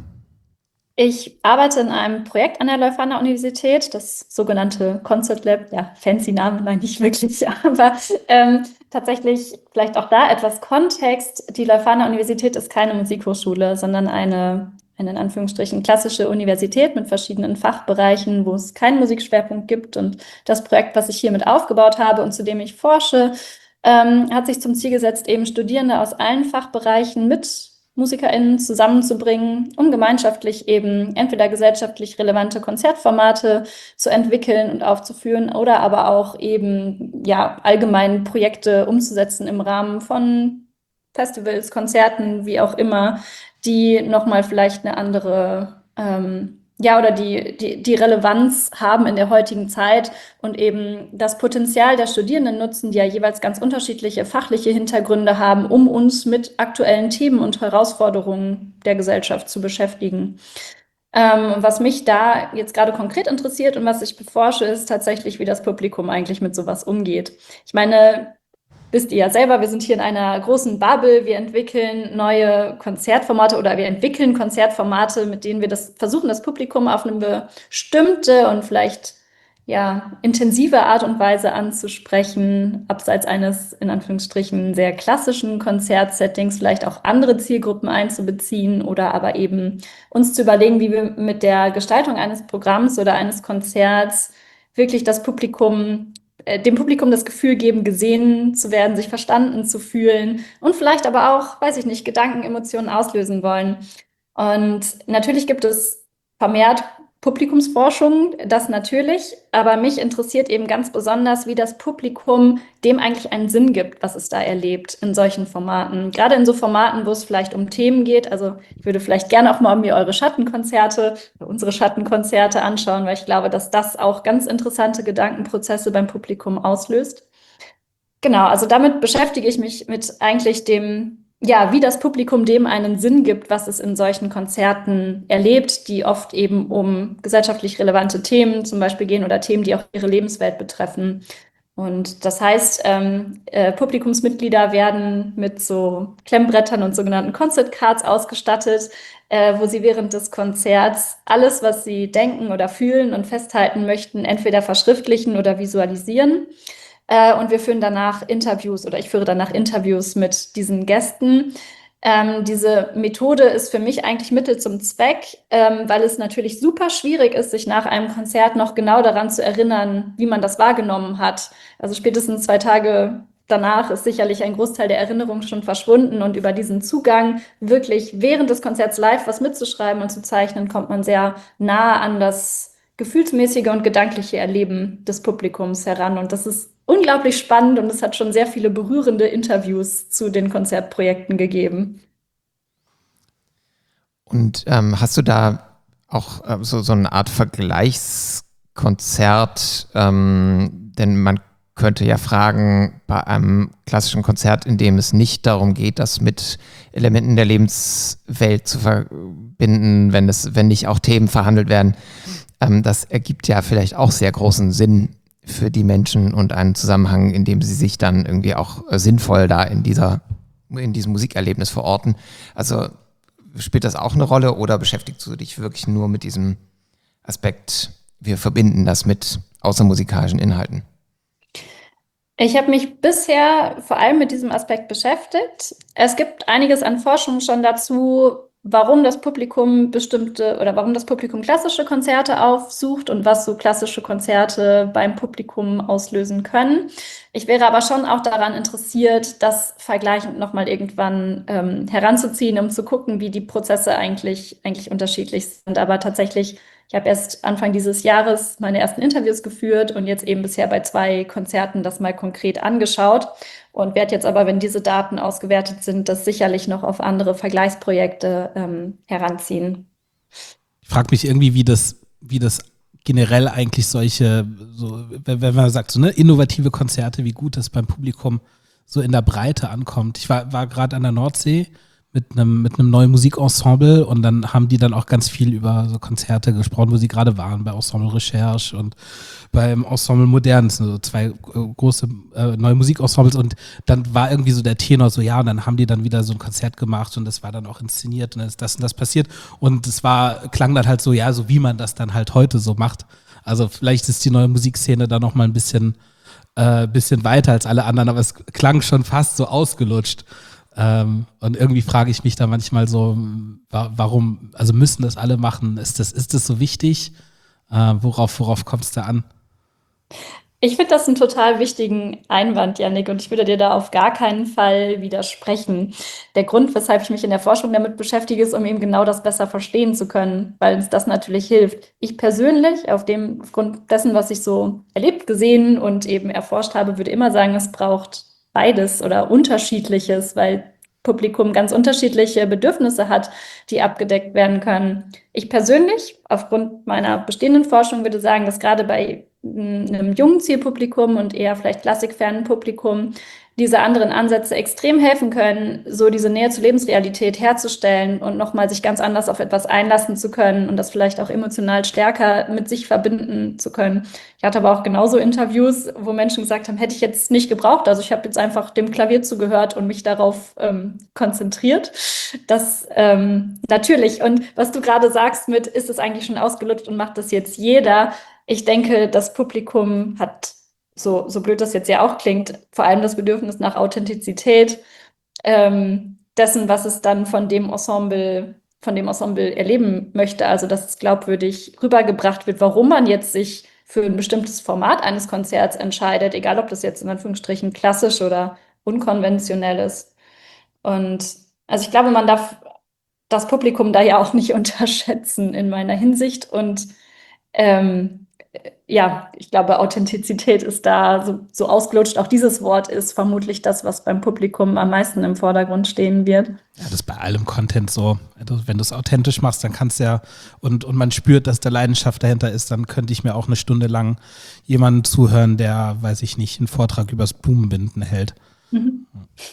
Ich arbeite in einem Projekt an der Leuphana Universität, das sogenannte Concert Lab. Ja, fancy Name, nein, nicht wirklich, aber ähm, tatsächlich vielleicht auch da etwas Kontext. Die Leuphana Universität ist keine Musikhochschule, sondern eine, eine in Anführungsstrichen klassische Universität mit verschiedenen Fachbereichen, wo es keinen Musikschwerpunkt gibt. Und das Projekt, was ich hier mit aufgebaut habe und zu dem ich forsche, ähm, hat sich zum Ziel gesetzt, eben Studierende aus allen Fachbereichen mit MusikerInnen zusammenzubringen, um gemeinschaftlich eben entweder gesellschaftlich relevante Konzertformate zu entwickeln und aufzuführen oder aber auch eben ja allgemein Projekte umzusetzen im Rahmen von Festivals, Konzerten, wie auch immer, die nochmal vielleicht eine andere ähm, ja, oder die, die, die Relevanz haben in der heutigen Zeit und eben das Potenzial der Studierenden nutzen, die ja jeweils ganz unterschiedliche fachliche Hintergründe haben, um uns mit aktuellen Themen und Herausforderungen der Gesellschaft zu beschäftigen. Ähm, was mich da jetzt gerade konkret interessiert und was ich beforsche, ist tatsächlich, wie das Publikum eigentlich mit sowas umgeht. Ich meine, wisst ihr ja selber, wir sind hier in einer großen Bubble, wir entwickeln neue Konzertformate oder wir entwickeln Konzertformate, mit denen wir das versuchen, das Publikum auf eine bestimmte und vielleicht ja intensive Art und Weise anzusprechen, abseits eines in Anführungsstrichen sehr klassischen Konzertsettings, vielleicht auch andere Zielgruppen einzubeziehen oder aber eben uns zu überlegen, wie wir mit der Gestaltung eines Programms oder eines Konzerts wirklich das Publikum dem Publikum das Gefühl geben, gesehen zu werden, sich verstanden zu fühlen und vielleicht aber auch, weiß ich nicht, Gedanken, Emotionen auslösen wollen. Und natürlich gibt es vermehrt Publikumsforschung, das natürlich, aber mich interessiert eben ganz besonders, wie das Publikum dem eigentlich einen Sinn gibt, was es da erlebt in solchen Formaten. Gerade in so Formaten, wo es vielleicht um Themen geht. Also ich würde vielleicht gerne auch mal mir eure Schattenkonzerte, unsere Schattenkonzerte anschauen, weil ich glaube, dass das auch ganz interessante Gedankenprozesse beim Publikum auslöst. Genau, also damit beschäftige ich mich mit eigentlich dem, ja, wie das Publikum dem einen Sinn gibt, was es in solchen Konzerten erlebt, die oft eben um gesellschaftlich relevante Themen zum Beispiel gehen oder Themen, die auch ihre Lebenswelt betreffen. Und das heißt, ähm, äh, Publikumsmitglieder werden mit so Klemmbrettern und sogenannten Concert Cards ausgestattet, äh, wo sie während des Konzerts alles, was sie denken oder fühlen und festhalten möchten, entweder verschriftlichen oder visualisieren. Äh, und wir führen danach Interviews oder ich führe danach Interviews mit diesen Gästen. Ähm, diese Methode ist für mich eigentlich Mittel zum Zweck, ähm, weil es natürlich super schwierig ist, sich nach einem Konzert noch genau daran zu erinnern, wie man das wahrgenommen hat. Also spätestens zwei Tage danach ist sicherlich ein Großteil der Erinnerung schon verschwunden und über diesen Zugang, wirklich während des Konzerts live was mitzuschreiben und zu zeichnen, kommt man sehr nah an das gefühlsmäßige und gedankliche Erleben des Publikums heran. Und das ist unglaublich spannend und es hat schon sehr viele berührende Interviews zu den Konzertprojekten gegeben. Und ähm, hast du da auch äh, so, so eine Art Vergleichskonzert? Ähm, denn man könnte ja fragen, bei einem klassischen Konzert, in dem es nicht darum geht, das mit Elementen der Lebenswelt zu verbinden, wenn, es, wenn nicht auch Themen verhandelt werden, ähm, das ergibt ja vielleicht auch sehr großen Sinn für die Menschen und einen Zusammenhang, in dem sie sich dann irgendwie auch äh, sinnvoll da in dieser, in diesem Musikerlebnis verorten. Also spielt das auch eine Rolle oder beschäftigst du dich wirklich nur mit diesem Aspekt, wir verbinden das mit außermusikalischen Inhalten? Ich habe mich bisher vor allem mit diesem Aspekt beschäftigt. Es gibt einiges an Forschung schon dazu, warum das Publikum bestimmte oder warum das Publikum klassische Konzerte aufsucht und was so klassische Konzerte beim Publikum auslösen können. Ich wäre aber schon auch daran interessiert, das vergleichend nochmal irgendwann ähm, heranzuziehen, um zu gucken, wie die Prozesse eigentlich, eigentlich unterschiedlich sind. Aber tatsächlich, ich habe erst Anfang dieses Jahres meine ersten Interviews geführt und jetzt eben bisher bei zwei Konzerten das mal konkret angeschaut und werde jetzt aber, wenn diese Daten ausgewertet sind, das sicherlich noch auf andere Vergleichsprojekte ähm, heranziehen. Ich frage mich irgendwie, wie das, wie das generell eigentlich solche, so, wenn, wenn man sagt, so ne, innovative Konzerte, wie gut das beim Publikum so in der Breite ankommt. Ich war, war gerade an der Nordsee mit einem mit einem neuen Musikensemble und dann haben die dann auch ganz viel über so Konzerte gesprochen, wo sie gerade waren, bei Ensemble Recherche und beim Ensemble Modern, das sind so zwei äh, große äh, neue Musikensembles und dann war irgendwie so der Tenor so, ja, und dann haben die dann wieder so ein Konzert gemacht und das war dann auch inszeniert und dann ist das und das passiert und es war, klang dann halt so, ja, so wie man das dann halt heute so macht. Also vielleicht ist die neue Musikszene da noch mal ein bisschen, äh, bisschen weiter als alle anderen, aber es klang schon fast so ausgelutscht. Ähm, und irgendwie frage ich mich da manchmal so, wa- warum, also müssen das alle machen? Ist das, ist das so wichtig? Äh, worauf, worauf kommt es da an? Ich finde das einen total wichtigen Einwand, Yannick, und ich würde dir da auf gar keinen Fall widersprechen. Der Grund, weshalb ich mich in der Forschung damit beschäftige, ist, um eben genau das besser verstehen zu können, weil uns das natürlich hilft. Ich persönlich, auf dem, aufgrund dessen, was ich so erlebt, gesehen und eben erforscht habe, würde immer sagen, es braucht beides oder Unterschiedliches, weil Publikum ganz unterschiedliche Bedürfnisse hat, die abgedeckt werden können. Ich persönlich, aufgrund meiner bestehenden Forschung, würde sagen, dass gerade bei mm, einem jungen Zielpublikum und eher vielleicht klassikfernen Publikum diese anderen Ansätze extrem helfen können, so diese Nähe zur Lebensrealität herzustellen und nochmal sich ganz anders auf etwas einlassen zu können und das vielleicht auch emotional stärker mit sich verbinden zu können. Ich hatte aber auch genauso Interviews, wo Menschen gesagt haben, hätte ich jetzt nicht gebraucht. Also ich habe jetzt einfach dem Klavier zugehört und mich darauf ähm, konzentriert. Das ähm, natürlich. Und was du gerade sagst mit, ist es eigentlich schon ausgelutscht und macht das jetzt jeder? Ich denke, das Publikum hat, so, so blöd das jetzt ja auch klingt, vor allem das Bedürfnis nach Authentizität, ähm, dessen, was es dann von dem Ensemble, von dem Ensemble erleben möchte. Also, dass es glaubwürdig rübergebracht wird, warum man jetzt sich für ein bestimmtes Format eines Konzerts entscheidet, egal ob das jetzt in Anführungsstrichen klassisch oder unkonventionell ist. Und also ich glaube, man darf das Publikum da ja auch nicht unterschätzen in meiner Hinsicht. Und ähm, ja, ich glaube, Authentizität ist da so, so ausgelutscht. Auch dieses Wort ist vermutlich das, was beim Publikum am meisten im Vordergrund stehen wird. Ja, das ist bei allem Content so. Also, wenn du es authentisch machst, dann kannst du ja, und, und man spürt, dass da Leidenschaft dahinter ist, dann könnte ich mir auch eine Stunde lang jemanden zuhören, der, weiß ich nicht, einen Vortrag übers Blumenbinden hält. Mhm.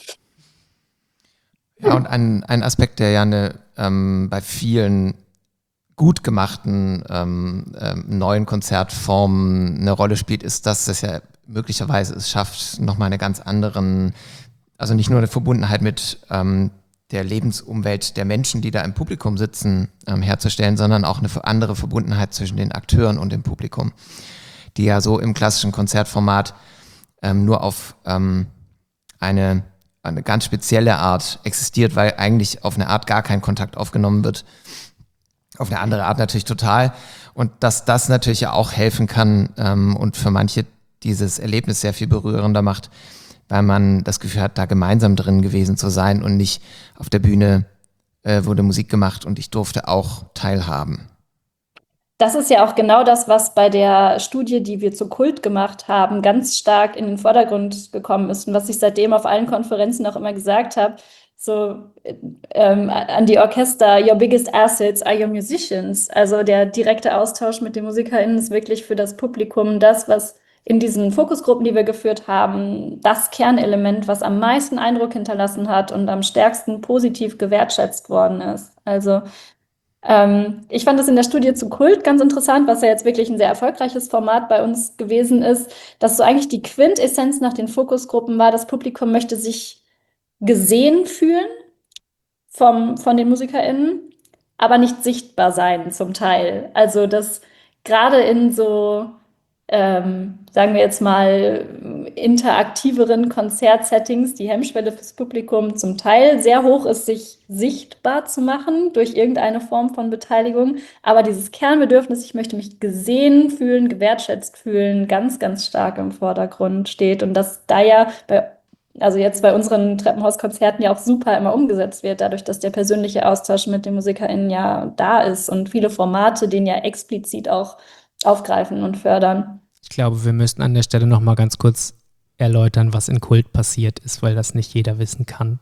Ja, und ein, ein Aspekt, der ja eine, ähm, bei vielen gut gemachten ähm, ähm, neuen Konzertformen eine Rolle spielt, ist, dass es ja möglicherweise es schafft, nochmal eine ganz anderen, also nicht nur eine Verbundenheit mit ähm, der Lebensumwelt der Menschen, die da im Publikum sitzen, ähm, herzustellen, sondern auch eine andere Verbundenheit zwischen den Akteuren und dem Publikum, die ja so im klassischen Konzertformat ähm, nur auf ähm, eine, eine ganz spezielle Art existiert, weil eigentlich auf eine Art gar kein Kontakt aufgenommen wird. Auf eine andere Art natürlich total. Und dass das natürlich ja auch helfen kann ähm, und für manche dieses Erlebnis sehr viel berührender macht, weil man das Gefühl hat, da gemeinsam drin gewesen zu sein und nicht auf der Bühne äh, wurde Musik gemacht und ich durfte auch teilhaben. Das ist ja auch genau das, was bei der Studie, die wir zu Kult gemacht haben, ganz stark in den Vordergrund gekommen ist und was ich seitdem auf allen Konferenzen auch immer gesagt habe. So ähm, an die Orchester, your biggest assets are your musicians. Also der direkte Austausch mit den MusikerInnen ist wirklich für das Publikum das, was in diesen Fokusgruppen, die wir geführt haben, das Kernelement, was am meisten Eindruck hinterlassen hat und am stärksten positiv gewertschätzt worden ist. Also ähm, ich fand das in der Studie zu Kult ganz interessant, was ja jetzt wirklich ein sehr erfolgreiches Format bei uns gewesen ist, dass so eigentlich die Quintessenz nach den Fokusgruppen war, das Publikum möchte sich gesehen fühlen vom, von den MusikerInnen, aber nicht sichtbar sein zum Teil. Also dass gerade in so, ähm, sagen wir jetzt mal, interaktiveren Konzertsettings die Hemmschwelle fürs Publikum zum Teil sehr hoch ist, sich sichtbar zu machen durch irgendeine Form von Beteiligung. Aber dieses Kernbedürfnis, ich möchte mich gesehen fühlen, gewertschätzt fühlen, ganz, ganz stark im Vordergrund steht. Und das da ja bei also jetzt bei unseren Treppenhauskonzerten ja auch super immer umgesetzt wird, dadurch, dass der persönliche Austausch mit den MusikerInnen ja da ist und viele Formate den ja explizit auch aufgreifen und fördern. Ich glaube, wir müssten an der Stelle noch mal ganz kurz erläutern, was in Kult passiert ist, weil das nicht jeder wissen kann.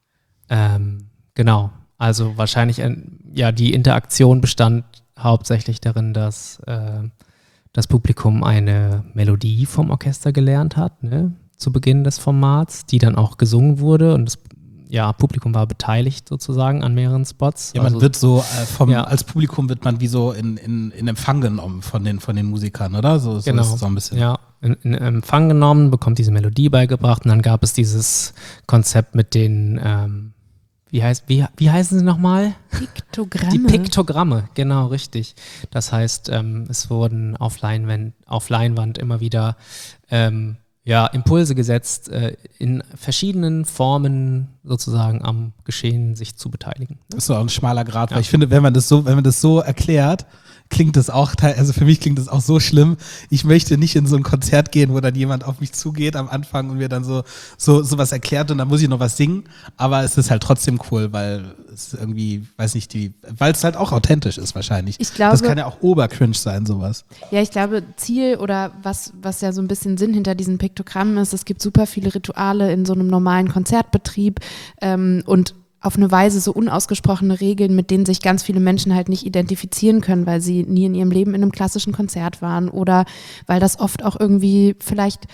Ähm, genau, also wahrscheinlich, ein, ja, die Interaktion bestand hauptsächlich darin, dass äh, das Publikum eine Melodie vom Orchester gelernt hat, ne? Zu Beginn des Formats, die dann auch gesungen wurde und das ja, Publikum war beteiligt sozusagen an mehreren Spots. Ja, man also, wird so, äh, vom, ja. als Publikum wird man wie so in, in, in Empfang genommen von den, von den Musikern, oder? So, so genau, ist es so ein bisschen. Ja, in, in Empfang genommen, bekommt diese Melodie beigebracht und dann gab es dieses Konzept mit den, ähm, wie, heißt, wie, wie heißen sie nochmal? Piktogramme. Die Piktogramme, genau, richtig. Das heißt, ähm, es wurden auf Leinwand, auf Leinwand immer wieder ähm, ja, Impulse gesetzt, äh, in verschiedenen Formen sozusagen am Geschehen sich zu beteiligen. Das ist so ein schmaler Grad, Ja. weil ich finde, wenn man das so, wenn man das so erklärt, klingt das auch, teil- also für mich klingt das auch so schlimm. Ich möchte nicht in so ein Konzert gehen, wo dann jemand auf mich zugeht am Anfang und mir dann so, so, so was erklärt und dann muss ich noch was singen. Aber es ist halt trotzdem cool, weil es irgendwie, weiß nicht, die, weil es halt auch authentisch ist wahrscheinlich. Ich glaube- das kann ja auch obercringe sein, sowas. Ja, ich glaube, Ziel oder was, was ja so ein bisschen Sinn hinter diesen Piktogrammen ist, es gibt super viele Rituale in so einem normalen Konzertbetrieb ähm, und auf eine Weise so unausgesprochene Regeln, mit denen sich ganz viele Menschen halt nicht identifizieren können, weil sie nie in ihrem Leben in einem klassischen Konzert waren oder weil das oft auch irgendwie vielleicht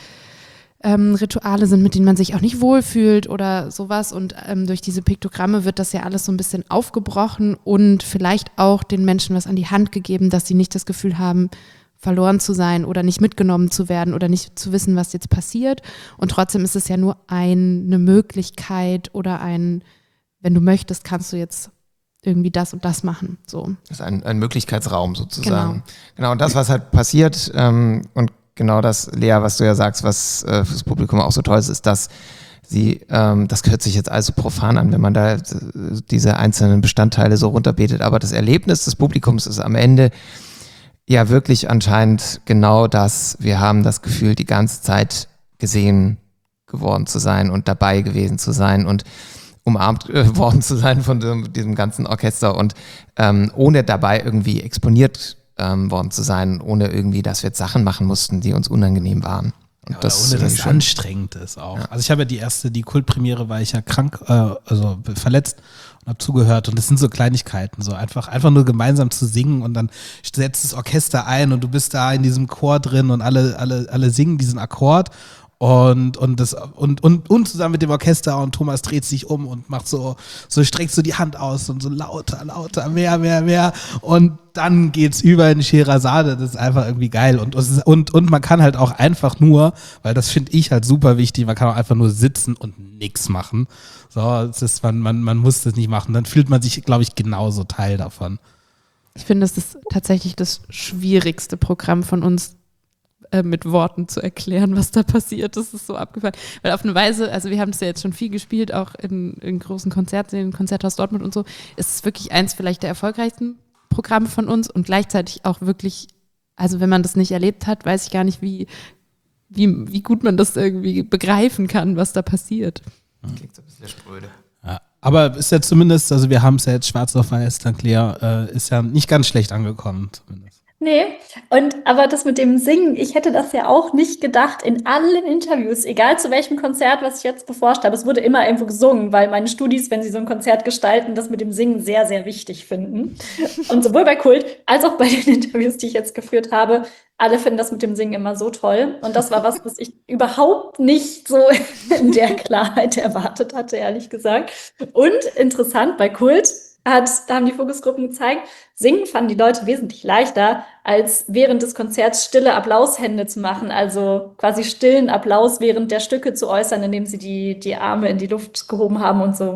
ähm, Rituale sind, mit denen man sich auch nicht wohlfühlt oder sowas. Und ähm, durch diese Piktogramme wird das ja alles so ein bisschen aufgebrochen und vielleicht auch den Menschen was an die Hand gegeben, dass sie nicht das Gefühl haben, verloren zu sein oder nicht mitgenommen zu werden oder nicht zu wissen, was jetzt passiert. Und trotzdem ist es ja nur eine Möglichkeit oder ein, wenn du möchtest, kannst du jetzt irgendwie das und das machen. So. Das ist ein, ein Möglichkeitsraum sozusagen. Genau. Genau, und das, was halt passiert, ähm, und genau das, Lea, was du ja sagst, was äh, fürs Publikum auch so toll ist, ist, dass sie, ähm, das hört sich jetzt alles so profan an, wenn man da äh, diese einzelnen Bestandteile so runterbetet, aber das Erlebnis des Publikums ist am Ende ja wirklich anscheinend genau das. Wir haben das Gefühl, die ganze Zeit gesehen geworden zu sein und dabei gewesen zu sein und umarmt äh, worden zu sein von dem, diesem ganzen Orchester und ähm, ohne dabei irgendwie exponiert ähm, worden zu sein, ohne irgendwie, dass wir jetzt Sachen machen mussten, die uns unangenehm waren. Und Ja, das ohne ist dass es schön. anstrengend ist auch. Ja. Also ich habe ja die erste, die Kultpremiere war ich ja krank, äh, also verletzt und habe zugehört und das sind so Kleinigkeiten, so einfach, einfach nur gemeinsam zu singen und dann setzt das Orchester ein und du bist da in diesem Chor drin und alle, alle, alle singen diesen Akkord. Und, und, das, und, und, und zusammen mit dem Orchester und Thomas dreht sich um und macht so, so streckt so die Hand aus und so lauter, lauter, mehr, mehr, mehr. Und dann geht's über in Scheherazade. Das ist einfach irgendwie geil. Und, und, und man kann halt auch einfach nur, weil das finde ich halt super wichtig, man kann auch einfach nur sitzen und nichts machen. So, es ist, man, man, man muss das nicht machen. Dann fühlt man sich, glaube ich, genauso Teil davon. Ich finde, das ist tatsächlich das schwierigste Programm von uns, äh, mit Worten zu erklären, was da passiert. Das ist so abgefahren. Weil auf eine Weise, also wir haben das ja jetzt schon viel gespielt, auch in, in großen Konzertsälen, Konzerthaus Dortmund und so, ist es wirklich eins vielleicht der erfolgreichsten Programme von uns und gleichzeitig auch wirklich, also wenn man das nicht erlebt hat, weiß ich gar nicht, wie, wie, wie gut man das irgendwie begreifen kann, was da passiert. Klingt so ein bisschen spröde. Ja, aber ist ja zumindest, also wir haben es ja jetzt schwarz auf weiß, dank Lea, äh, ist ja nicht ganz schlecht angekommen zumindest. Nee, und aber das mit dem Singen, ich hätte das ja auch nicht gedacht in allen Interviews, egal zu welchem Konzert, was ich jetzt beforscht habe. Es wurde immer irgendwo gesungen, weil meine Studis, wenn sie so ein Konzert gestalten, das mit dem Singen sehr, sehr wichtig finden. Und sowohl bei Kult als auch bei den Interviews, die ich jetzt geführt habe, alle finden das mit dem Singen immer so toll. Und das war was, was ich überhaupt nicht so in der Klarheit erwartet hatte, ehrlich gesagt. Und interessant, bei Kult hat, da haben die Fokusgruppen gezeigt, singen fanden die Leute wesentlich leichter, als während des Konzerts stille Applaushände zu machen, also quasi stillen Applaus während der Stücke zu äußern, indem sie die, die Arme in die Luft gehoben haben und so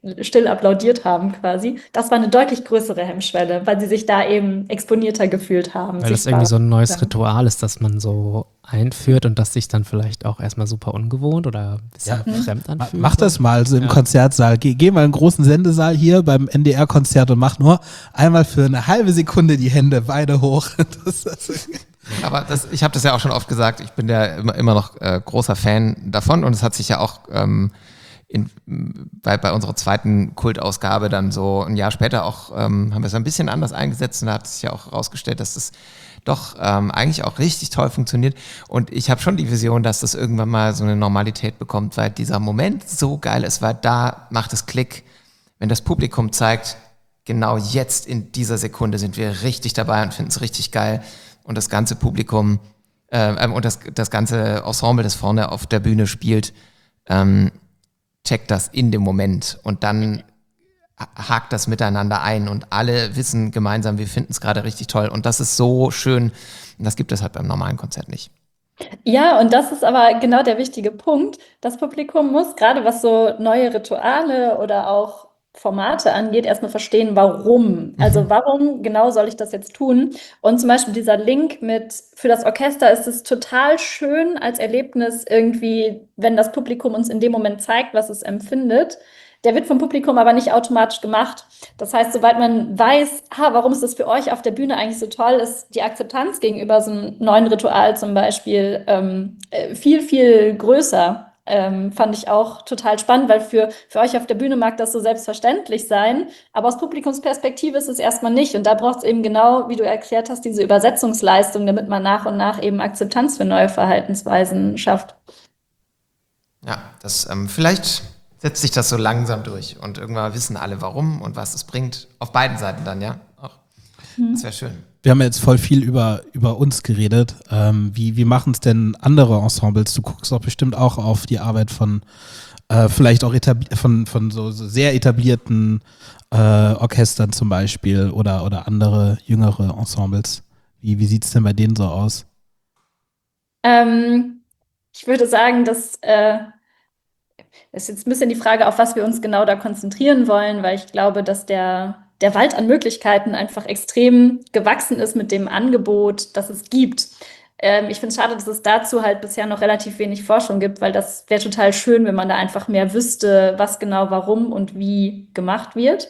still applaudiert haben quasi. Das war eine deutlich größere Hemmschwelle, weil sie sich da eben exponierter gefühlt haben. Weil das irgendwie so ein neues Ritual ist, das man so einführt und das sich dann vielleicht auch erstmal super ungewohnt oder ein bisschen Ja. fremd Ma- anfühlt. Mach das mal so im Ja. Konzertsaal. Geh, geh mal in den großen Sendesaal hier beim N D R-Konzert und mach nur einmal für eine halbe Sekunde die Hände beide hoch. Das, das, Aber das, ich habe das ja auch schon oft gesagt, ich bin ja immer, immer noch äh, großer Fan davon und es hat sich ja auch ähm, in, bei, bei unserer zweiten Kultausgabe dann so ein Jahr später auch, ähm, haben wir es ein bisschen anders eingesetzt und da hat sich ja auch herausgestellt, dass das doch ähm, eigentlich auch richtig toll funktioniert und ich habe schon die Vision, dass das irgendwann mal so eine Normalität bekommt, weil dieser Moment so geil ist, weil da macht es Klick, wenn das Publikum zeigt, genau jetzt in dieser Sekunde sind wir richtig dabei und finden es richtig geil. Und das ganze Publikum äh, und das, das ganze Ensemble, das vorne auf der Bühne spielt, ähm, checkt das in dem Moment und dann ha- hakt das miteinander ein und alle wissen gemeinsam, wir finden es gerade richtig toll und das ist so schön und das gibt es halt beim normalen Konzert nicht. Ja, und das ist aber genau der wichtige Punkt. Das Publikum muss, gerade was so neue Rituale oder auch Formate angeht, erstmal verstehen, warum. Also warum genau soll ich das jetzt tun? Und zum Beispiel dieser Link mit, für das Orchester ist es total schön als Erlebnis irgendwie, wenn das Publikum uns in dem Moment zeigt, was es empfindet. Der wird vom Publikum aber nicht automatisch gemacht. Das heißt, soweit man weiß, ah, warum ist das für euch auf der Bühne eigentlich so toll, ist die Akzeptanz gegenüber so einem neuen Ritual zum Beispiel ähm, äh, viel, viel größer. Ähm, fand ich auch total spannend, weil für, für euch auf der Bühne mag das so selbstverständlich sein, aber aus Publikumsperspektive ist es erstmal nicht. Und da braucht es eben genau, wie du erklärt hast, diese Übersetzungsleistung, damit man nach und nach eben Akzeptanz für neue Verhaltensweisen schafft. Ja, das ähm, vielleicht setzt sich das so langsam durch und irgendwann wissen alle warum und was es bringt. Auf beiden Seiten dann, ja. Auch. Das wäre schön. wir haben ja jetzt voll viel über, über uns geredet. Ähm, wie wie machen es denn andere Ensembles? Du guckst doch bestimmt auch auf die Arbeit von äh, vielleicht auch etabi- von, von so, so sehr etablierten äh, Orchestern zum Beispiel oder, oder andere jüngere Ensembles. Wie, wie sieht es denn bei denen so aus? Ähm, ich würde sagen, dass äh, ist jetzt ein bisschen die Frage, auf was wir uns genau da konzentrieren wollen, weil ich glaube, dass der, der Wald an Möglichkeiten einfach extrem gewachsen ist mit dem Angebot, das es gibt. Ähm, ich finde es schade, dass es dazu halt bisher noch relativ wenig Forschung gibt, weil das wäre total schön, wenn man da einfach mehr wüsste, was genau, warum und wie gemacht wird.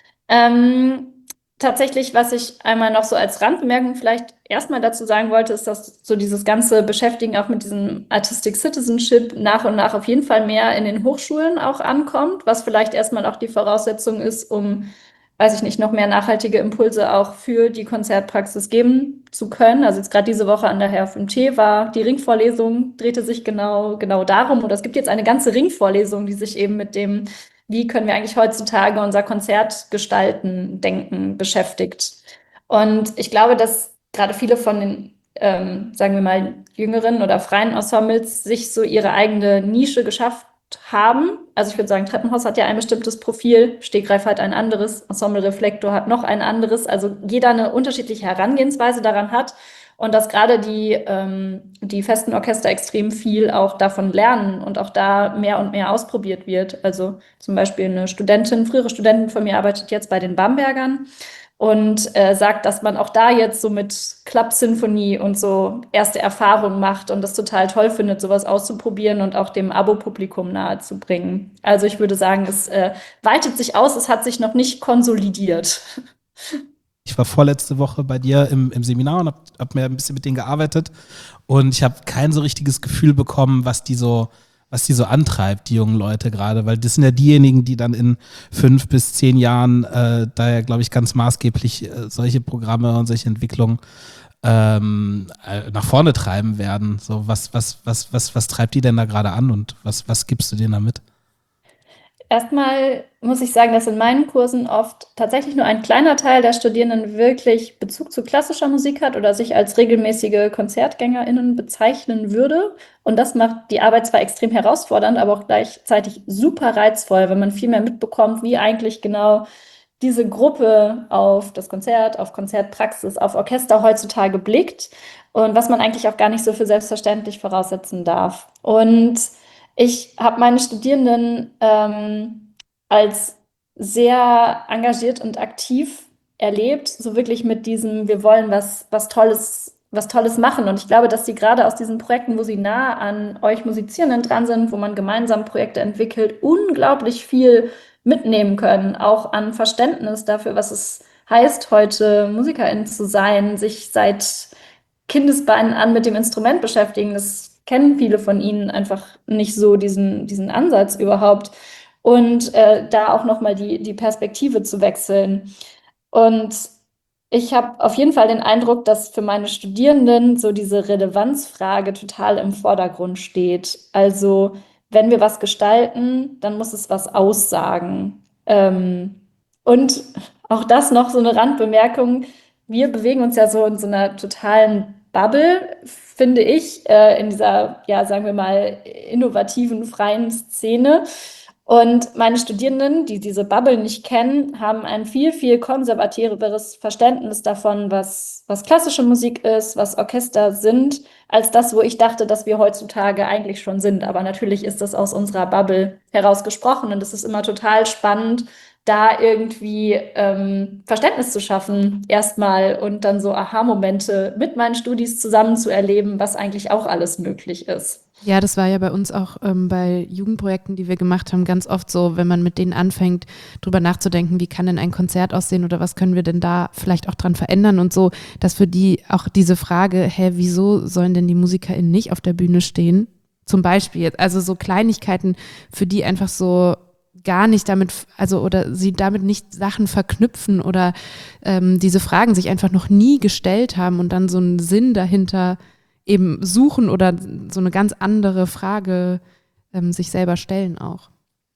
Ähm, Tatsächlich, was ich einmal noch so als Randbemerkung vielleicht erstmal dazu sagen wollte, ist, dass so dieses ganze Beschäftigen auch mit diesem Artistic Citizenship nach und nach auf jeden Fall mehr in den Hochschulen auch ankommt, was vielleicht erstmal auch die Voraussetzung ist, um, weiß ich nicht, noch mehr nachhaltige Impulse auch für die Konzertpraxis geben zu können. Also jetzt gerade diese Woche an der H F M T war die Ringvorlesung, drehte sich genau, genau darum. Und es gibt jetzt eine ganze Ringvorlesung, die sich eben mit dem, wie können wir eigentlich heutzutage unser Konzert gestalten, denken, beschäftigt. Und ich glaube, dass gerade viele von den, ähm, sagen wir mal, jüngeren oder freien Ensembles sich so ihre eigene Nische geschafft haben. Also ich würde sagen, Treppenhaus hat ja ein bestimmtes Profil, Stegreif hat ein anderes, Ensemble Reflektor hat noch ein anderes. Also jeder eine unterschiedliche Herangehensweise daran hat. Und dass gerade die, ähm, die festen Orchester extrem viel auch davon lernen und auch da mehr und mehr ausprobiert wird. Also zum Beispiel eine Studentin, frühere Studentin von mir arbeitet jetzt bei den Bambergern und äh, sagt, dass man auch da jetzt so mit Klappsinfonie und so erste Erfahrungen macht und das total toll findet, sowas auszuprobieren und auch dem Abo-Publikum nahezubringen. Also ich würde sagen, es äh, weitet sich aus, es hat sich noch nicht konsolidiert. Ich war vorletzte Woche bei dir im, im Seminar und habe hab mir ein bisschen mit denen gearbeitet und ich habe kein so richtiges Gefühl bekommen, was die so, was die so antreibt, die jungen Leute gerade, weil das sind ja diejenigen, die dann in fünf bis zehn Jahren äh, da ja, glaube ich, ganz maßgeblich äh, solche Programme und solche Entwicklungen ähm, äh, nach vorne treiben werden. So, was, was, was, was, was treibt die denn da gerade an und was, was gibst du denen damit? Erstmal muss ich sagen, dass in meinen Kursen oft tatsächlich nur ein kleiner Teil der Studierenden wirklich Bezug zu klassischer Musik hat oder sich als regelmäßige KonzertgängerInnen bezeichnen würde. Und das macht die Arbeit zwar extrem herausfordernd, aber auch gleichzeitig super reizvoll, wenn man viel mehr mitbekommt, wie eigentlich genau diese Gruppe auf das Konzert, auf Konzertpraxis, auf Orchester heutzutage blickt und was man eigentlich auch gar nicht so für selbstverständlich voraussetzen darf. Und ich habe meine Studierenden ähm, als sehr engagiert und aktiv erlebt, so wirklich mit diesem, wir wollen was, was Tolles, was Tolles machen. Und ich glaube, dass sie gerade aus diesen Projekten, wo sie nah an euch Musizierenden dran sind, wo man gemeinsam Projekte entwickelt, unglaublich viel mitnehmen können, auch an Verständnis dafür, was es heißt, heute Musikerin zu sein, sich seit Kindesbeinen an mit dem Instrument beschäftigen. Das kennen viele von ihnen einfach nicht so, diesen, diesen Ansatz überhaupt. Und äh, da auch nochmal die, die Perspektive zu wechseln. Und ich habe auf jeden Fall den Eindruck, dass für meine Studierenden so diese Relevanzfrage total im Vordergrund steht. Also wenn wir was gestalten, dann muss es was aussagen. Ähm, und auch das noch so eine Randbemerkung. Wir bewegen uns ja so in so einer totalen Bubble, finde ich, äh, in dieser, ja, sagen wir mal, innovativen, freien Szene. Und meine Studierenden, die diese Bubble nicht kennen, haben ein viel, viel konservativeres Verständnis davon, was, was klassische Musik ist, was Orchester sind, als das, wo ich dachte, dass wir heutzutage eigentlich schon sind. Aber natürlich ist das aus unserer Bubble herausgesprochen und es ist immer total spannend, da irgendwie ähm, Verständnis zu schaffen erstmal und dann so Aha-Momente mit meinen Studis zusammen zu erleben, was eigentlich auch alles möglich ist. Ja, das war ja bei uns auch ähm, bei Jugendprojekten, die wir gemacht haben, ganz oft so, wenn man mit denen anfängt, drüber nachzudenken, wie kann denn ein Konzert aussehen oder was können wir denn da vielleicht auch dran verändern und so, dass für die auch diese Frage, hä, wieso sollen denn die MusikerInnen nicht auf der Bühne stehen? Zum Beispiel jetzt, also so Kleinigkeiten, für die einfach so gar nicht damit, also oder sie damit nicht Sachen verknüpfen oder ähm, diese Fragen sich einfach noch nie gestellt haben und dann so einen Sinn dahinter eben suchen oder so eine ganz andere Frage ähm, sich selber stellen auch.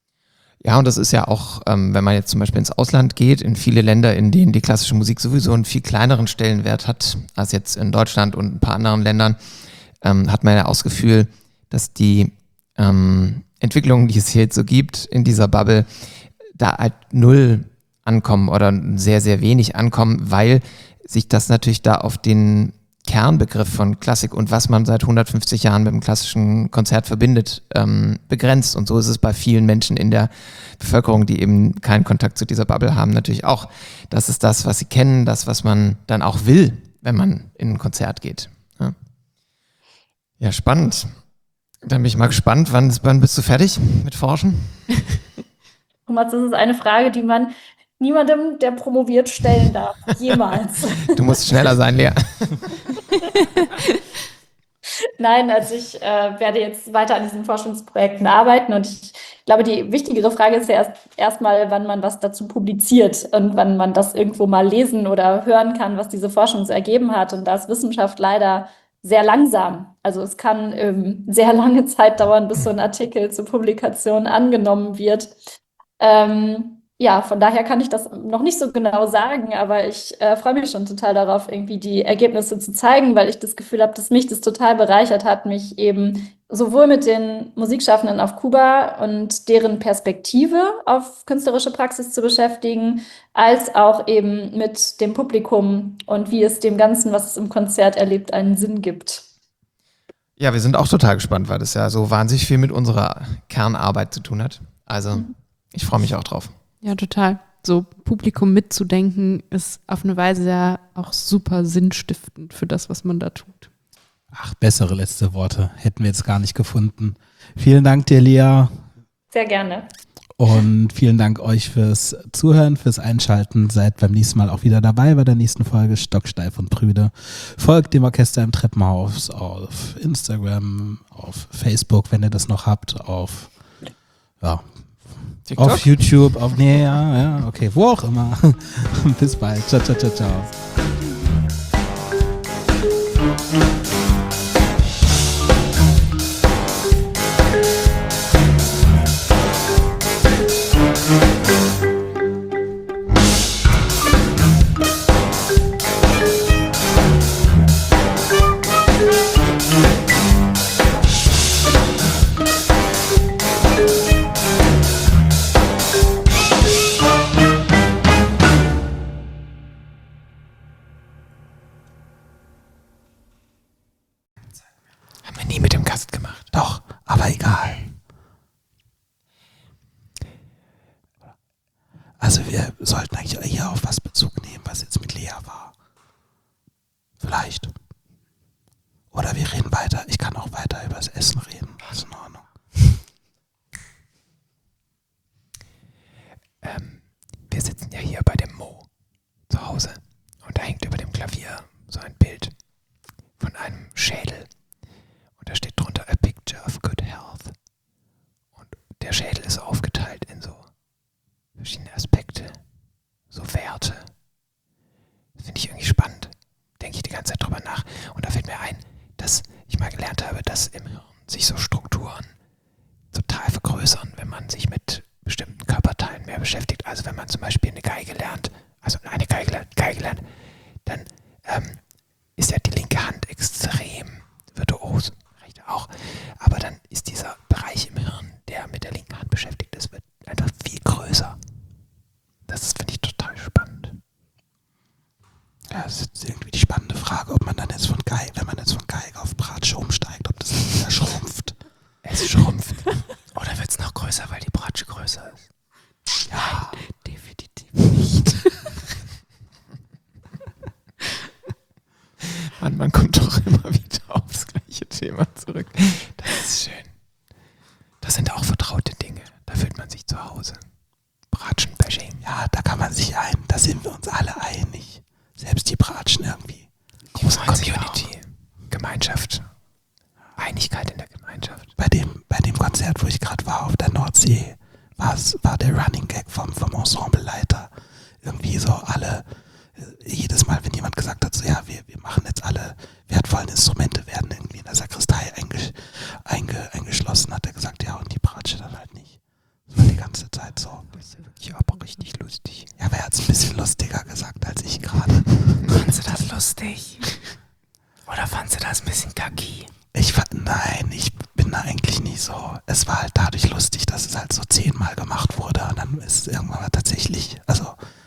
Ja, und das ist ja auch, ähm, wenn man jetzt zum Beispiel ins Ausland geht, in viele Länder, in denen die klassische Musik sowieso einen viel kleineren Stellenwert hat als jetzt in Deutschland und ein paar anderen Ländern, ähm, hat man ja auch das Gefühl, dass die ähm, Entwicklungen, die es hier jetzt so gibt in dieser Bubble, da halt null ankommen oder sehr, sehr wenig ankommen, weil sich das natürlich da auf den Kernbegriff von Klassik und was man seit hundertfünfzig Jahren mit dem klassischen Konzert verbindet, ähm, begrenzt. Und so ist es bei vielen Menschen in der Bevölkerung, die eben keinen Kontakt zu dieser Bubble haben, natürlich auch. Das ist das, was sie kennen, das, was man dann auch will, wenn man in ein Konzert geht. Ja, ja, spannend. Dann bin ich mal gespannt, wann, wann bist du fertig mit Forschen? Thomas, das ist eine Frage, die man niemandem, der promoviert, stellen darf. Jemals. Du musst schneller sein, Lea. Nein, also ich äh, werde jetzt weiter an diesen Forschungsprojekten arbeiten und ich glaube, die wichtigere Frage ist ja erst erstmal, wann man was dazu publiziert und wann man das irgendwo mal lesen oder hören kann, was diese Forschung so ergeben hat. Und da ist Wissenschaft leider sehr langsam. Also es kann ähm, sehr lange Zeit dauern, bis so ein Artikel zur Publikation angenommen wird. Ähm, ja, von daher kann ich das noch nicht so genau sagen, aber ich äh, freue mich schon total darauf, irgendwie die Ergebnisse zu zeigen, weil ich das Gefühl habe, dass mich das total bereichert hat, mich eben sowohl mit den Musikschaffenden auf Kuba und deren Perspektive auf künstlerische Praxis zu beschäftigen, als auch eben mit dem Publikum und wie es dem Ganzen, was es im Konzert erlebt, einen Sinn gibt. Ja, wir sind auch total gespannt, weil das ja so wahnsinnig viel mit unserer Kernarbeit zu tun hat. Also mhm. ich freue mich auch drauf. Ja, total. So Publikum mitzudenken ist auf eine Weise ja auch super sinnstiftend für das, was man da tut. Ach, bessere letzte Worte hätten wir jetzt gar nicht gefunden. Vielen Dank dir, Lea. Sehr gerne. Und vielen Dank euch fürs Zuhören, fürs Einschalten. Seid beim nächsten Mal auch wieder dabei bei der nächsten Folge Stocksteif und Prüde. Folgt dem Orchester im Treppenhaus auf Instagram, auf Facebook, wenn ihr das noch habt, auf ja, TikTok? Auf YouTube, auf, nee, ja, ja, okay, wo auch immer. Bis bald. Ciao, ciao, ciao, ciao. Doch, aber egal. ich hier auf was Bezug nehmen, was jetzt mit Lea war. Vielleicht. Oder wir reden weiter. Ich kann auch weiter über das Essen reden. Ist in Ordnung. Ähm, wir sitzen ja hier bei dem Mo zu Hause und da hängt über dem Klavier so ein Bild von einem Schädel und da steht drunter A Picture of Good Health. Und der Schädel ist aufgeteilt in so verschiedene Aspekte, so Werte. Das finde ich irgendwie spannend. Denke ich die ganze Zeit drüber nach. Und da fällt mir ein, dass ich mal gelernt habe, dass im Hirn sich so Strukturen total vergrößern, wenn man sich mit bestimmten Körperteilen mehr beschäftigt. Also wenn man zum Beispiel eine Geige lernt, also eine Geige lernt, Geige lernt dann ähm, ist ja die linke Hand extrem virtuos, rechte auch. Aber dann ist dieser Bereich im Hirn, der mit der linken Hand beschäftigt ist, wird einfach viel größer. Das finde ich total spannend. Ja, das ist jetzt irgendwie die spannende Frage, ob man dann jetzt von Geige, wenn man jetzt von Geige auf Bratsche umsteigt, ob das dann wieder schrumpft. Es schrumpft. Oder wird es noch größer, weil die Bratsche größer ist? Ja, Definitiv nicht. Mann, man kommt doch immer wieder auf das gleiche Thema zurück. Das ist schön. Das sind auch vertraute Dinge. Da fühlt man sich zu Hause. Bratschenbashing. ja, da kann man sich ein, da sind wir uns alle einig. Selbst die Bratschen irgendwie. Große freuen sich Community. Gemeinschaft. Einigkeit in der Gemeinschaft. Bei dem, bei dem Konzert, wo ich gerade war auf der Nordsee, war's, war der Running Gag vom, vom Ensembleleiter. Irgendwie so alle, äh, jedes Mal, wenn jemand gesagt hat, so ja, wir, wir machen jetzt alle wertvollen Instrumente, werden irgendwie in der Sakristei einge, einge, eingeschlossen, hat er gesagt, ja, und die Bratsche dann halt nicht. Das war die ganze Zeit so. Das ist ja wirklich aber richtig lustig. Ja, aber er hat es ein bisschen lustiger gesagt als ich gerade. Fandst du das lustig? Oder fandst du das ein bisschen kacki? Ich fand, nein, ich bin da eigentlich nie so. Es war halt dadurch lustig, dass es halt so zehnmal gemacht wurde und dann ist es irgendwann mal tatsächlich, also